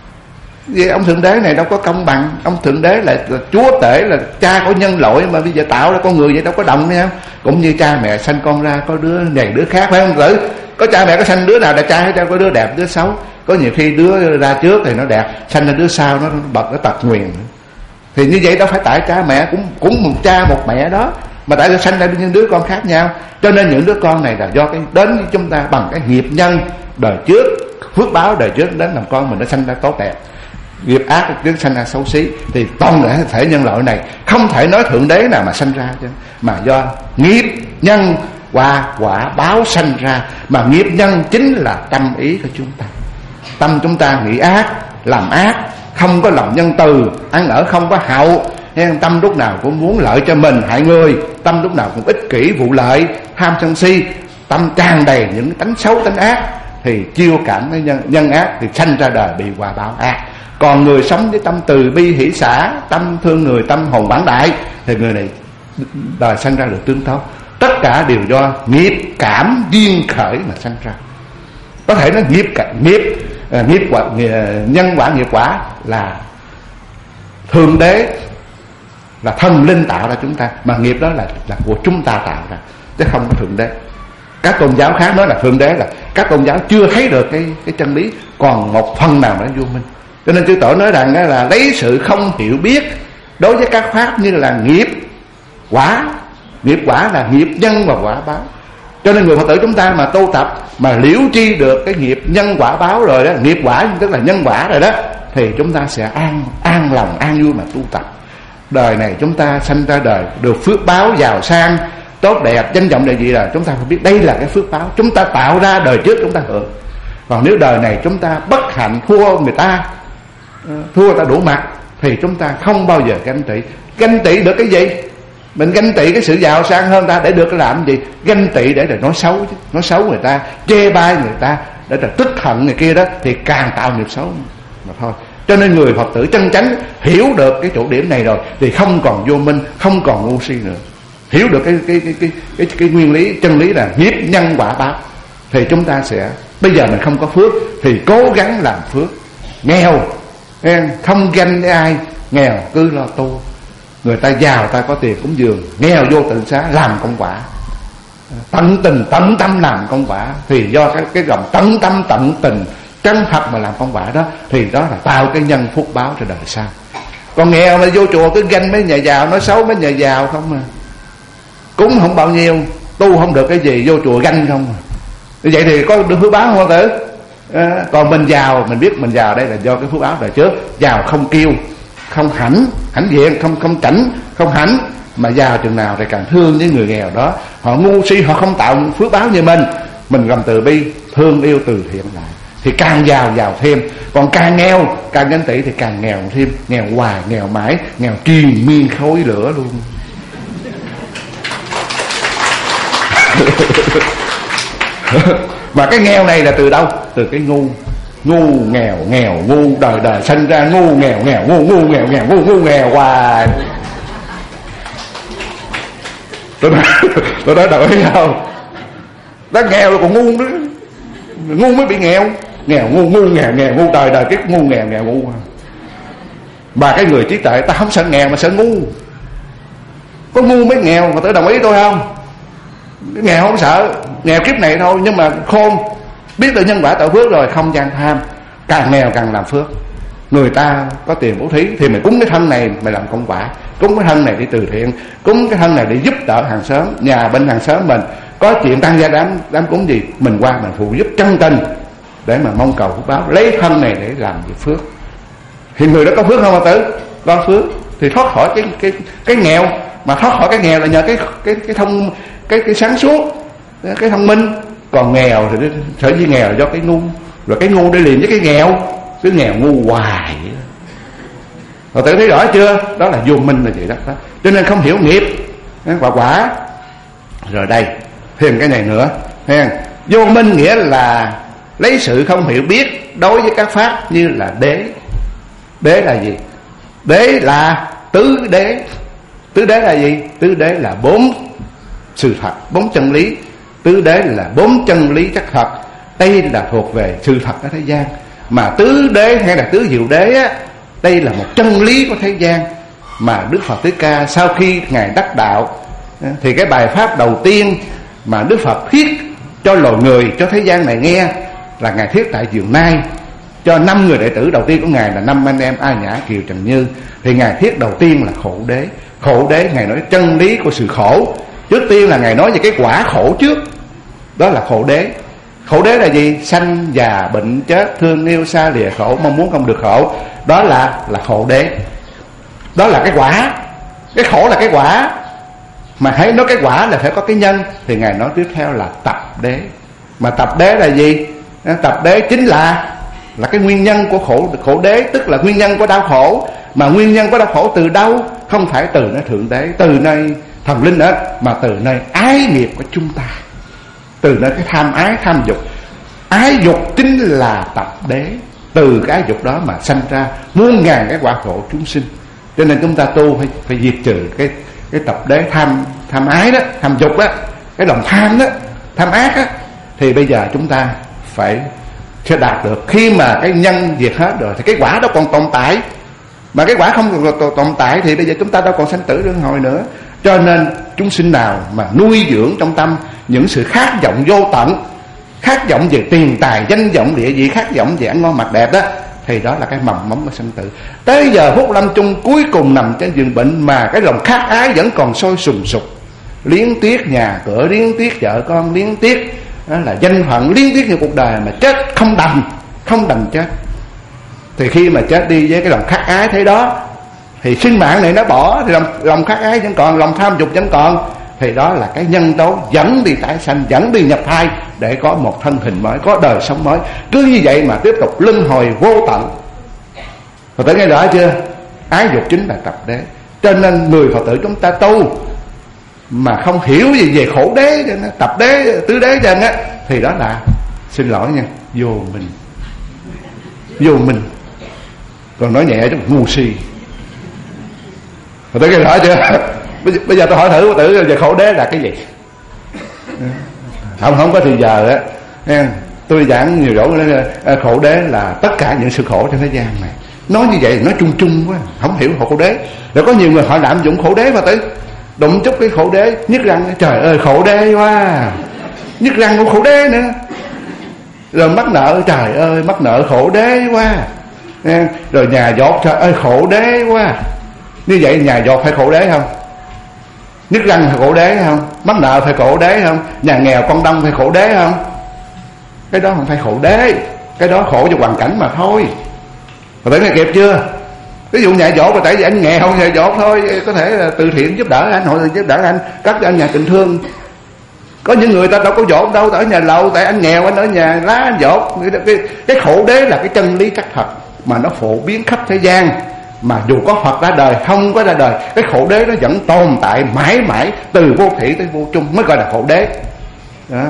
Vì ông Thượng Đế này đâu có công bằng. Ông Thượng Đế là, là Chúa Tể, là cha của nhân loại, mà bây giờ tạo ra con người vậy đâu có đồng nhau. Cũng như cha mẹ sanh con ra có đứa này đứa khác, phải không tử? Có cha mẹ có sanh đứa nào đẹp trai hết, có đứa đẹp đứa xấu. Có nhiều khi đứa ra trước thì nó đẹp, sanh ra đứa sau nó bật nó tật nguyền. Thì như vậy đâu phải tại cha mẹ cũng cũng một cha một mẹ đó, mà tại sao sanh ra những đứa con khác nhau. Cho nên những đứa con này là do cái đến với chúng ta bằng cái nghiệp nhân đời trước, phước báo đời trước đến làm con mình nó sanh ra tốt đẹp. Nghiệp ác trước sanh ra xấu xí. Thì toàn thể thể nhân loại này không thể nói Thượng Đế nào mà sanh ra chứ, mà do nghiệp nhân qua quả báo sanh ra. Mà nghiệp nhân chính là tâm ý của chúng ta. Tâm chúng ta nghĩ ác, làm ác, không có lòng nhân từ, ăn ở không có hậu. Tâm lúc nào cũng muốn lợi cho mình, hại người. Tâm lúc nào cũng ích kỷ, vụ lợi, tham sân si. Tâm tràn đầy những tánh xấu, tánh ác, thì chiêu cảm với nhân, nhân ác, thì sanh ra đời bị quả báo ác. Còn người sống với tâm từ bi hỷ xả, tâm thương người, tâm hồn quảng đại, thì người này đời sanh ra được tương tốt. Tất cả đều do nghiệp cảm duyên khởi mà sanh ra. Có thể nói nghiệp nghiệp nghiệp quả, nhân quả nghiệp quả là Thượng Đế, là thần linh tạo ra chúng ta, mà nghiệp đó là là của chúng ta tạo ra, chứ không có Thượng Đế. Các tôn giáo khác nói là Thượng Đế, là các tôn giáo chưa thấy được cái cái chân lý, còn một phần nào đó vô minh. Cho nên chư Tổ nói rằng là lấy sự không hiểu biết đối với các pháp như là nghiệp quả. Nghiệp quả là nghiệp nhân và quả báo. Cho nên người Phật tử chúng ta mà tu tập, mà liễu tri được cái nghiệp nhân quả báo rồi đó, nghiệp quả tức là nhân quả rồi đó, thì chúng ta sẽ an an lòng, an vui mà tu tập. Đời này chúng ta sanh ra đời được phước báo giàu sang, tốt đẹp, danh vọng là gì, là chúng ta phải biết đây là cái phước báo chúng ta tạo ra đời trước chúng ta hưởng. Còn nếu đời này chúng ta bất hạnh thua người ta, thua người ta đủ mặt, thì chúng ta không bao giờ ganh tị. Ganh tị được cái gì? Mình ganh tị cái sự giàu sang hơn ta để được cái làm gì? Ganh tị để là nói xấu chứ, nói xấu người ta, chê bai người ta, để là tức hận người kia đó, thì càng tạo nghiệp xấu mà thôi. Cho nên người Phật tử chân chánh hiểu được cái chỗ điểm này rồi thì không còn vô minh, không còn ngu si nữa. Hiểu được cái cái cái cái cái, cái nguyên lý, chân lý là nghiệp nhân quả báo, thì chúng ta sẽ, bây giờ mình không có phước thì cố gắng làm phước. Nghèo không ganh với ai, nghèo cứ lo tu. Người ta giàu ta có tiền cúng dường, nghèo vô tự xá làm công quả, tận tình tận tâm làm công quả. Thì do cái cái dòng tận tâm tận tình chân thật mà làm công quả đó, thì đó là tạo cái nhân phúc báo cho đời sau. Còn nghèo mà vô chùa cứ ganh mấy nhà giàu, nói xấu mấy nhà giàu không à, cúng không bao nhiêu, tu không được cái gì, vô chùa ganh không à. Như vậy thì có được phước báo không tử? À, còn mình giàu, mình biết mình giàu đây là do cái phước báo đời trước. Giàu không kiêu, không hãnh hãnh diện, không không chảnh, không hãnh, mà giàu chừng nào thì càng thương với người nghèo đó. Họ ngu si, họ không tạo phước báo như mình. Mình gồm từ bi, thương yêu, từ thiện lại, thì càng giàu giàu thêm. Còn càng nghèo, càng ganh tị thì càng nghèo thêm, nghèo hoài, nghèo mãi, nghèo triền miên khói lửa luôn. Mà cái nghèo này là từ đâu? Từ cái ngu. Ngu nghèo, nghèo ngu, đời đời sinh ra ngu nghèo, nghèo ngu, ngu nghèo, nghèo ngu, ngu nghèo hoài. Tôi nói, tôi nói đâu thấy không? Đó nghèo là còn ngu nữa, ngu mới bị nghèo. Nghèo ngu, ngu nghèo, nghèo ngu, đời đời cái ngu nghèo, nghèo ngu. Mà cái người trí tuệ ta không sợ nghèo mà sợ ngu. Có ngu mới nghèo, mà tự đồng ý tôi không? Nghèo không sợ, nghèo kiếp này thôi, nhưng mà khôn, biết được nhân quả tạo phước rồi, không gian tham. Càng nghèo càng làm phước. Người ta có tiền bố thí thì mày cúng cái thân này mày làm công quả, cúng cái thân này đi từ thiện, cúng cái thân này để giúp đỡ hàng xóm, nhà bên hàng xóm mình có chuyện tăng gia đám đám cúng gì, mình qua mình phụ giúp chân tình để mà mong cầu phước báo, lấy thân này để làm việc phước. Thì người đó có phước không ạ tử? Có phước thì thoát khỏi cái cái cái nghèo. Mà thoát khỏi cái nghèo là nhờ cái cái cái thông cái cái sáng suốt, cái thông minh. Còn nghèo thì sở dĩ nghèo là do cái ngu, rồi cái ngu đi liền với cái nghèo, cứ nghèo ngu hoài. Rồi tự thấy rõ chưa? Đó là vô minh là vậy đó, đó. Cho nên không hiểu nghiệp và quả. Rồi đây thêm cái này nữa, thấy vô minh nghĩa là lấy sự không hiểu biết đối với các pháp như là đế. Đế là gì? Đế là tứ đế. Tứ đế là gì? Tứ đế là bốn sự thật, bốn chân lý. Tứ đế là bốn chân lý chắc thật. Đây là thuộc về sự thật ở thế gian. Mà tứ đế hay là tứ diệu đế á, đây là một chân lý của thế gian. Mà Đức Phật Thích Ca sau khi Ngài đắc đạo, thì cái bài pháp đầu tiên mà Đức Phật thuyết cho loài người, cho thế gian này nghe là Ngài thuyết tại Vườn Nai cho năm người đệ tử đầu tiên của Ngài là năm anh em A Nhã, Kiều, Trần Như. Thì Ngài thuyết đầu tiên là khổ đế. Khổ đế Ngài nói chân lý của sự khổ. Trước tiên là Ngài nói về cái quả khổ trước, đó là khổ đế. Khổ đế là gì? Sanh, già, bệnh, chết, thương yêu, xa lìa, khổ, mong muốn không được khổ. Đó là là khổ đế. Đó là cái quả. Cái khổ là cái quả. Mà hãy nói cái quả là phải có cái nhân. Thì Ngài nói tiếp theo là tập đế. Mà tập đế là gì? Tập đế chính là là cái nguyên nhân của khổ khổ đế, tức là nguyên nhân của đau khổ. Mà nguyên nhân của đau khổ từ đâu? Không phải từ nơi thượng đế, từ nơi thần linh đó, mà từ nơi ái nghiệp của chúng ta, từ nơi cái tham ái, tham dục. Ái dục chính là tập đế. Từ cái ái dục đó mà sanh ra muôn ngàn cái quả khổ chúng sinh. Cho nên chúng ta tu phải phải diệt trừ cái cái tập đế tham tham ái đó, tham dục đó, cái lòng tham đó, tham ác đó. Thì bây giờ chúng ta phải sẽ đạt được. Khi mà cái nhân diệt hết rồi thì cái quả đó còn tồn tại. Mà cái quả không còn tồn tại thì bây giờ chúng ta đâu còn sanh tử luân hồi nữa. Cho nên chúng sinh nào mà nuôi dưỡng trong tâm những sự khát vọng vô tận, khát vọng về tiền tài, danh vọng, địa vị, khát vọng về ăn ngon mặc đẹp đó, thì đó là cái mầm móng của sanh tử. Tới giờ phút lâm chung cuối cùng nằm trên giường bệnh mà cái lòng khát ái vẫn còn sôi sùng sục, liếng tiếc nhà cửa, liếng tiếc vợ con, liếng tiếc đó là danh phận, liếng tiếc như cuộc đời mà chết không đành, không đành chết. Thì khi mà chết đi với cái lòng khát ái thế đó, thì sinh mạng này nó bỏ, thì lòng, lòng khát ái vẫn còn, lòng tham dục vẫn còn. Thì đó là cái nhân tố dẫn đi tái sanh, dẫn đi nhập thai để có một thân hình mới, có đời sống mới. Cứ như vậy mà tiếp tục luân hồi vô tận. Phật tử nghe rõ chưa? Ái dục chính là tập đế. Cho nên người Phật tử chúng ta tu mà không hiểu gì về khổ đế, tập đế, tứ đế chân á, thì đó là, xin lỗi nha, vô minh. Vô minh. Còn nói nhẹ chút ngu si. Phật tử nghe rõ chưa? Bây giờ, bây giờ tôi hỏi thử Phật tử về khổ đế là cái gì? Không không có thì giờ á, tôi giảng nhiều chỗ khổ đế là tất cả những sự khổ trên thế gian này. Nói như vậy nói chung chung quá, không hiểu khổ đế. Rồi có nhiều người họ lạm dụng khổ đế Phật tử, đụng chút cái khổ đế, nhức răng, trời ơi khổ đế quá, nhức răng cũng khổ đế nữa. Rồi mắc nợ, trời ơi mắc nợ khổ đế quá. Rồi nhà dột, trời ơi khổ đế quá. Như vậy nhà dột phải khổ đế không? Nhức răng phải khổ đế không? Mắc nợ phải khổ đế không? Nhà nghèo con đông phải khổ đế không? Cái đó không phải khổ đế, cái đó khổ cho hoàn cảnh mà thôi. Mà tưởng nghe kịp chưa? Ví dụ nhà dỗ mà tại vì anh nghèo, nhà dỗ thôi, có thể là từ thiện giúp đỡ anh, hội giúp đỡ anh, cắt cho anh nhà tình thương. Có những người ta đâu có dỗ đâu, ở nhà lầu, tại anh nghèo anh ở nhà lá anh dỗ. Cái, cái khổ đế là cái chân lý chắc thật mà nó phổ biến khắp thế gian. Mà dù có Phật ra đời, không có ra đời, cái khổ đế nó vẫn tồn tại mãi mãi, từ vô thủy tới vô chung mới gọi là khổ đế đó.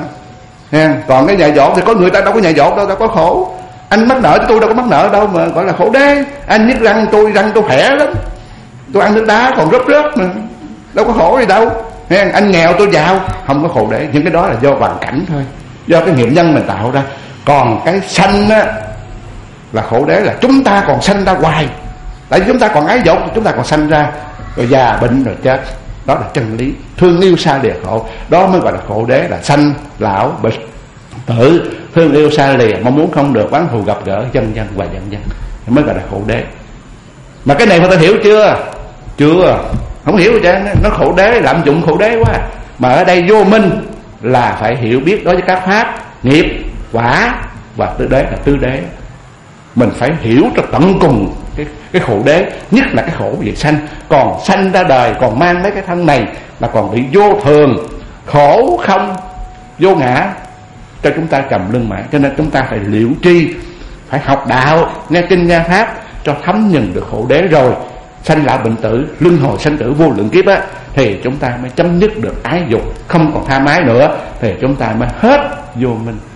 Còn cái nhà dỗ thì có người ta đâu có nhà dỗ đâu, đâu có khổ. Anh mắc nợ, tôi đâu có mắc nợ đâu mà gọi là khổ đế. Anh nhức răng, tôi răng tôi khỏe lắm, tôi ăn nước đá còn rớt rớt mà, đâu có khổ gì đâu. Anh nghèo tôi giàu, không có khổ đế. Những cái đó là do hoàn cảnh thôi, do cái nghiệp nhân mình tạo ra. Còn cái sanh á là khổ đế, là chúng ta còn sanh ra hoài. Tại vì chúng ta còn ái dục, chúng ta còn sanh ra, rồi già bệnh rồi chết. Đó là chân lý. Thương yêu xa lìa khổ, đó mới gọi là khổ đế, là sanh lão bệnh tử, thương yêu xa lìa, mong muốn không được, oán thù gặp gỡ, vân vân và vân vân, mới gọi là khổ đế. Mà cái này phải ta hiểu chưa? Chưa, không hiểu chứ. Nó khổ đế, lạm dụng khổ đế quá. Mà ở đây vô minh là phải hiểu biết đối với các pháp nghiệp, quả và tứ đế là tứ đế. Mình phải hiểu cho tận cùng cái, cái khổ đế, nhất là cái khổ về sanh. Còn sanh ra đời, còn mang mấy cái thân này là còn bị vô thường, khổ không, vô ngã cho chúng ta trầm lưng mãi. Cho nên chúng ta phải liễu tri, phải học đạo, nghe kinh nghe pháp cho thấm nhận được khổ đế, rồi sanh lão bệnh tử, luân hồi sanh tử vô lượng kiếp á, thì chúng ta mới chấm dứt được ái dục, không còn tham ái nữa, thì chúng ta mới hết vô minh.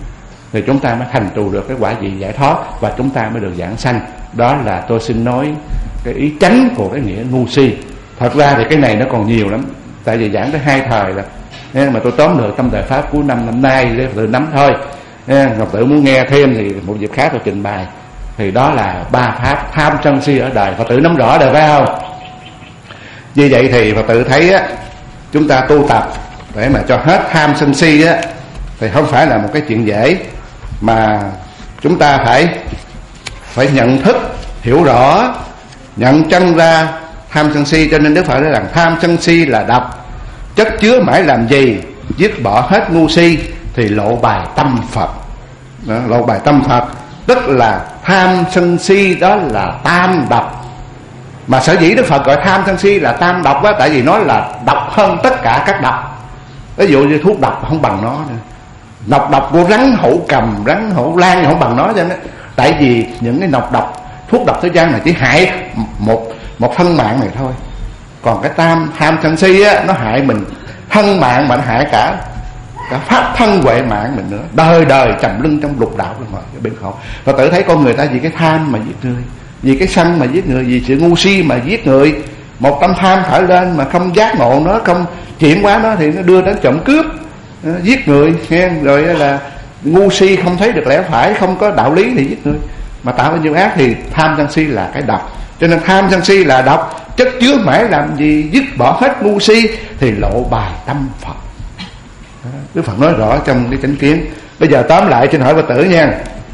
thì chúng ta mới thành tựu được cái quả vị giải thoát, và chúng ta mới được giảng sanh. Đó là tôi xin nói cái ý chánh của cái nghĩa ngu si. Thật ra thì cái này nó còn nhiều lắm, tại vì giảng tới hai thời là, mà tôi tóm được trong đời pháp cuối năm năm nay để Phật tử nắm thôi. Ngọc tử muốn nghe thêm thì một dịp khác tôi trình bày. Thì đó là ba pháp tham sân si ở đời, Phật tử nắm rõ được phải không? Như vậy thì Phật tử thấy á, chúng ta tu tập để mà cho hết tham sân si á, thì không phải là một cái chuyện dễ, mà chúng ta phải phải nhận thức, hiểu rõ, nhận chân ra tham sân si. Cho nên Đức Phật nói rằng tham sân si là độc, chất chứa mãi làm gì, dứt bỏ hết ngu si thì lộ bài tâm Phật. Đó, lộ bài tâm Phật tức là tham sân si đó là tam độc. Mà sở dĩ Đức Phật gọi tham sân si là tam độc á, tại vì nó là độc hơn tất cả các độc. Ví dụ như thuốc độc không bằng nó nữa. Nọc độc của rắn hổ cầm, rắn hổ lan không bằng nó cho nên. Tại vì những cái nọc độc, thuốc độc thế gian này chỉ hại một một thân mạng này thôi. Còn cái tam tham sân si á, nó hại mình thân mạng mà nó hại cả cả pháp thân huệ mạng mình nữa. Đời đời trầm lưng trong lục đạo rồi mà bên khổ. Và tự thấy con người ta vì cái tham mà giết người, vì cái sân mà giết người, vì sự ngu si mà giết người. Một tâm tham khởi lên mà không giác ngộ nó, không chuyển hóa nó thì nó đưa đến trộm cướp, giết người, nghe rồi là ngu si không thấy được lẽ phải, không có đạo lý thì giết người, mà tạo ra nhiều ác. Thì tham sân si là cái độc. Cho nên tham sân si là độc, chất chứa mãi làm gì, dứt bỏ hết ngu si thì lộ bài tâm Phật. Đức Phật nói rõ trong cái chánh kiến. Bây giờ tóm lại xin hỏi Phật tử nha,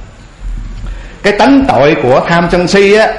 cái tánh tội của tham sân si á,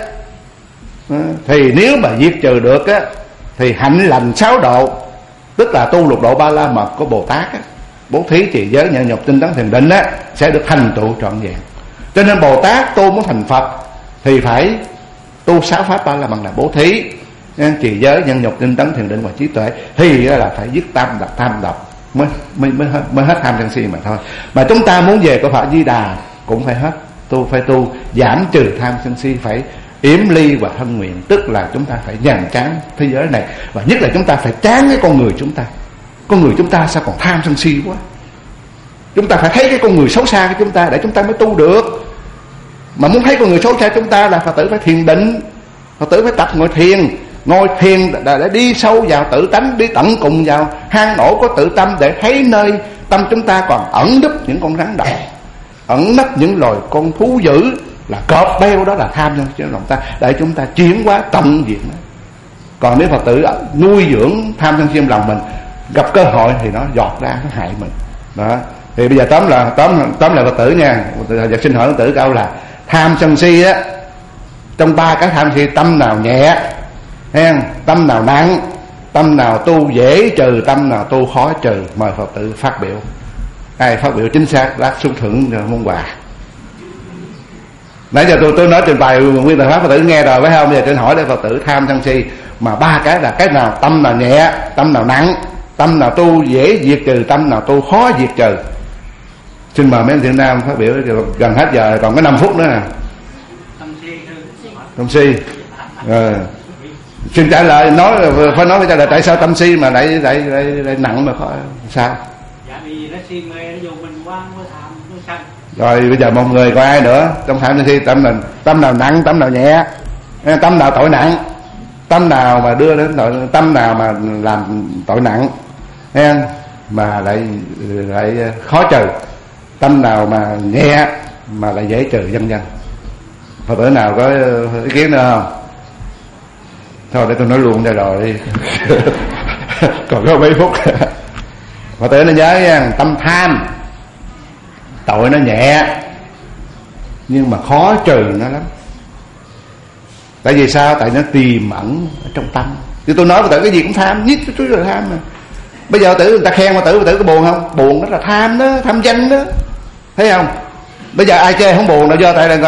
thì nếu mà diệt trừ được á, thì hạnh lành sáu độ, tức là tu lục độ ba la mật của Bồ Tát á, bố thí trì giới nhẫn nhục tinh tấn thiền định á, sẽ được thành tựu trọn vẹn. Cho nên Bồ Tát tu muốn thành Phật thì phải tu sáu pháp ba la mật là bố thí, trì giới nhẫn nhục tinh tấn thiền định và trí tuệ, thì là phải dứt tam độc tham độc mới mới mới hết, mới hết tham sân si mà thôi. Mà chúng ta muốn về của Phật Di Đà cũng phải hết, tu phải tu giảm trừ tham sân si, phải yếm ly và thân nguyện, tức là chúng ta phải nhàm chán thế giới này, và nhất là chúng ta phải chán cái con người chúng ta. Con người chúng ta sao còn tham sân si quá. Chúng ta phải thấy cái con người xấu xa của chúng ta để chúng ta mới tu được. Mà muốn thấy con người xấu xa chúng ta là Phật tử phải thiền định, Phật tử phải tập ngồi thiền. Ngồi thiền để đi sâu vào tự tánh, đi tận cùng vào hang ổ của tự tâm, để thấy nơi tâm chúng ta còn ẩn nấp những con rắn độc, ẩn nấp những loài con thú dữ là cọp beo, đó là tham trong lòng ta, để chúng ta chuyển hóa tận diệt nó. Còn nếu Phật tử nuôi dưỡng tham sân si trong lòng mình, gặp cơ hội thì nó giọt ra, nó hại mình. Đó. Thì bây giờ tóm là tóm tóm là Phật tử nha. Giờ xin hỏi Phật tử câu là tham sân si á, trong ba cái tham si tâm nào nhẹ, tâm nào nặng, tâm nào tu dễ trừ, tâm nào tu khó trừ? Mời Phật tử phát biểu. Ai phát biểu chính xác lát xuống thưởng môn quà. Nãy giờ tôi tôi nói trình bày nguyên tờ pháp Phật tử nghe rồi phải không? Bây giờ tôi hỏi để Phật tử tham sân si mà ba cái là cái nào tâm nào nhẹ, tâm nào nặng, tâm nào tu dễ diệt trừ, tâm nào tu khó diệt trừ. Xin mời mấy anh Thiện Nam phát biểu. Gần hết giờ còn có năm phút nữa nè. Tâm si. Ờ. Xin trả lời, nói phải nói phải trả lời tại sao tâm si mà lại lại lại, lại nặng mà khó sao? Dạ vì nó si mê, nó vô mình quá, nó tham, nó sân. Rồi bây giờ một người có ai nữa trong tham si, tâm nào tâm nào nặng, tâm nào nhẹ, tâm nào tội nặng, tâm nào mà đưa đến tội, tâm nào mà làm tội nặng, nghe mà lại lại khó trừ, tâm nào mà nhẹ mà lại dễ trừ, vân vân. Phật tử nào có ý kiến nữa không? Thôi để tôi nói luôn đây rồi đi. Còn có mấy phút. Phật tử nó nhớ nha, tâm tham tội nó nhẹ nhưng mà khó trừ nó lắm. Tại vì sao? Tại nó tiềm ẩn ở trong tâm. Chứ tôi nói Phật tử cái gì cũng tham, nhất chút là tham mà. Bây giờ Phật tử người ta khen Phật tử, Phật tử có buồn không? Buồn đó là tham đó, tham danh đó, thấy không? Bây giờ ai chê không buồn đâu, giơ tay lên coi.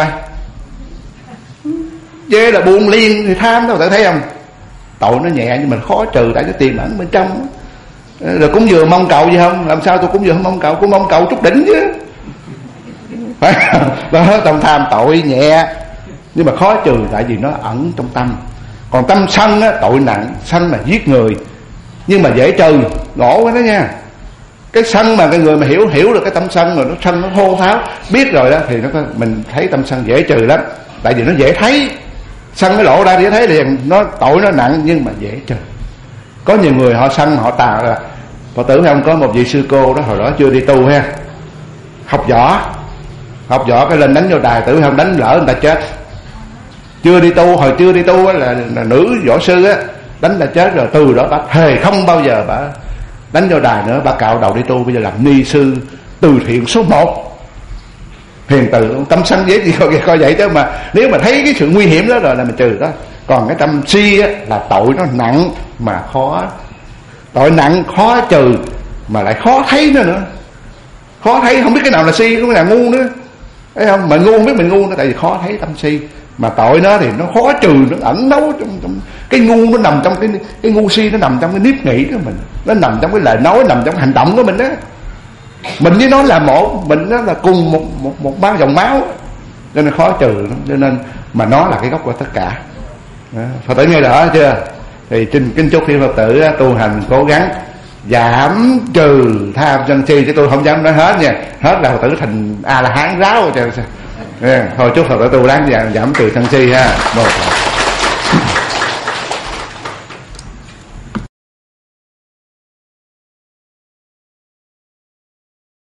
Chê là buồn liền thì tham đó, Phật tử thấy không? Tội nó nhẹ nhưng mà khó trừ, tại nó tiềm ẩn bên trong. Rồi cúng dường mong cầu gì không? Làm sao tôi cúng dường không mong cầu? Cũng mong cầu chút đỉnh chứ, phải không? Đó, tâm tham tội nhẹ nhưng mà khó trừ, tại vì nó ẩn trong tâm. Còn tâm sân á, tội nặng, sân là giết người nhưng mà dễ trừ, ngộ quá đó nha. Cái sân mà cái người mà hiểu hiểu được cái tâm sân rồi, nó sân nó thô tháo biết rồi đó, thì nó có, mình thấy tâm sân dễ trừ lắm. Tại vì nó dễ thấy, sân nó lộ ra dễ thấy liền, nó tội nó nặng nhưng mà dễ trừ. Có nhiều người họ sân họ tà là Phật tử không, có một vị sư cô đó hồi đó chưa đi tu ha, học võ học võ cái lên đánh vô đài, tử không đánh lỡ người ta chết. Chưa đi tu, hồi chưa đi tu á, là, là nữ võ sư á, đánh là chết rồi. Từ đó bà thề không bao giờ bà đánh vô đài nữa, bà cạo đầu đi tu, bây giờ làm ni sư từ thiện số một, hiền từ. Tâm sân dễ gì coi, coi vậy chứ, mà nếu mà thấy cái sự nguy hiểm đó rồi là mình trừ đó. Còn cái tâm si á, là tội nó nặng mà khó, tội nặng khó trừ mà lại khó thấy nữa nữa, khó thấy, không biết cái nào là si, cái nào ngu nữa, thấy không? Mà ngu không biết mình ngu nữa, tại vì khó thấy tâm si. Mà tội nó thì nó khó trừ, nó ẩn nấu trong, trong cái ngu, nó nằm trong cái cái ngu si, nó nằm trong cái nếp nghĩ của mình, nó nằm trong cái lời nói, nằm trong cái hành động của mình đó. Mình với nó là một, mình nó là cùng một một một bao dòng máu, cho nên khó trừ lắm. Cho nên mà nó là cái gốc của tất cả. Đó. Phật tử nghe rõ chưa? Thì xin kính chúc quý Phật tử tu hành cố gắng giảm trừ tham sân si, chứ tôi không dám nói hết nha, hết là Phật tử thành A La Hán ráo. Thôi chúc Phật tử tu đáng giảm, giảm trừ sân si ha. Một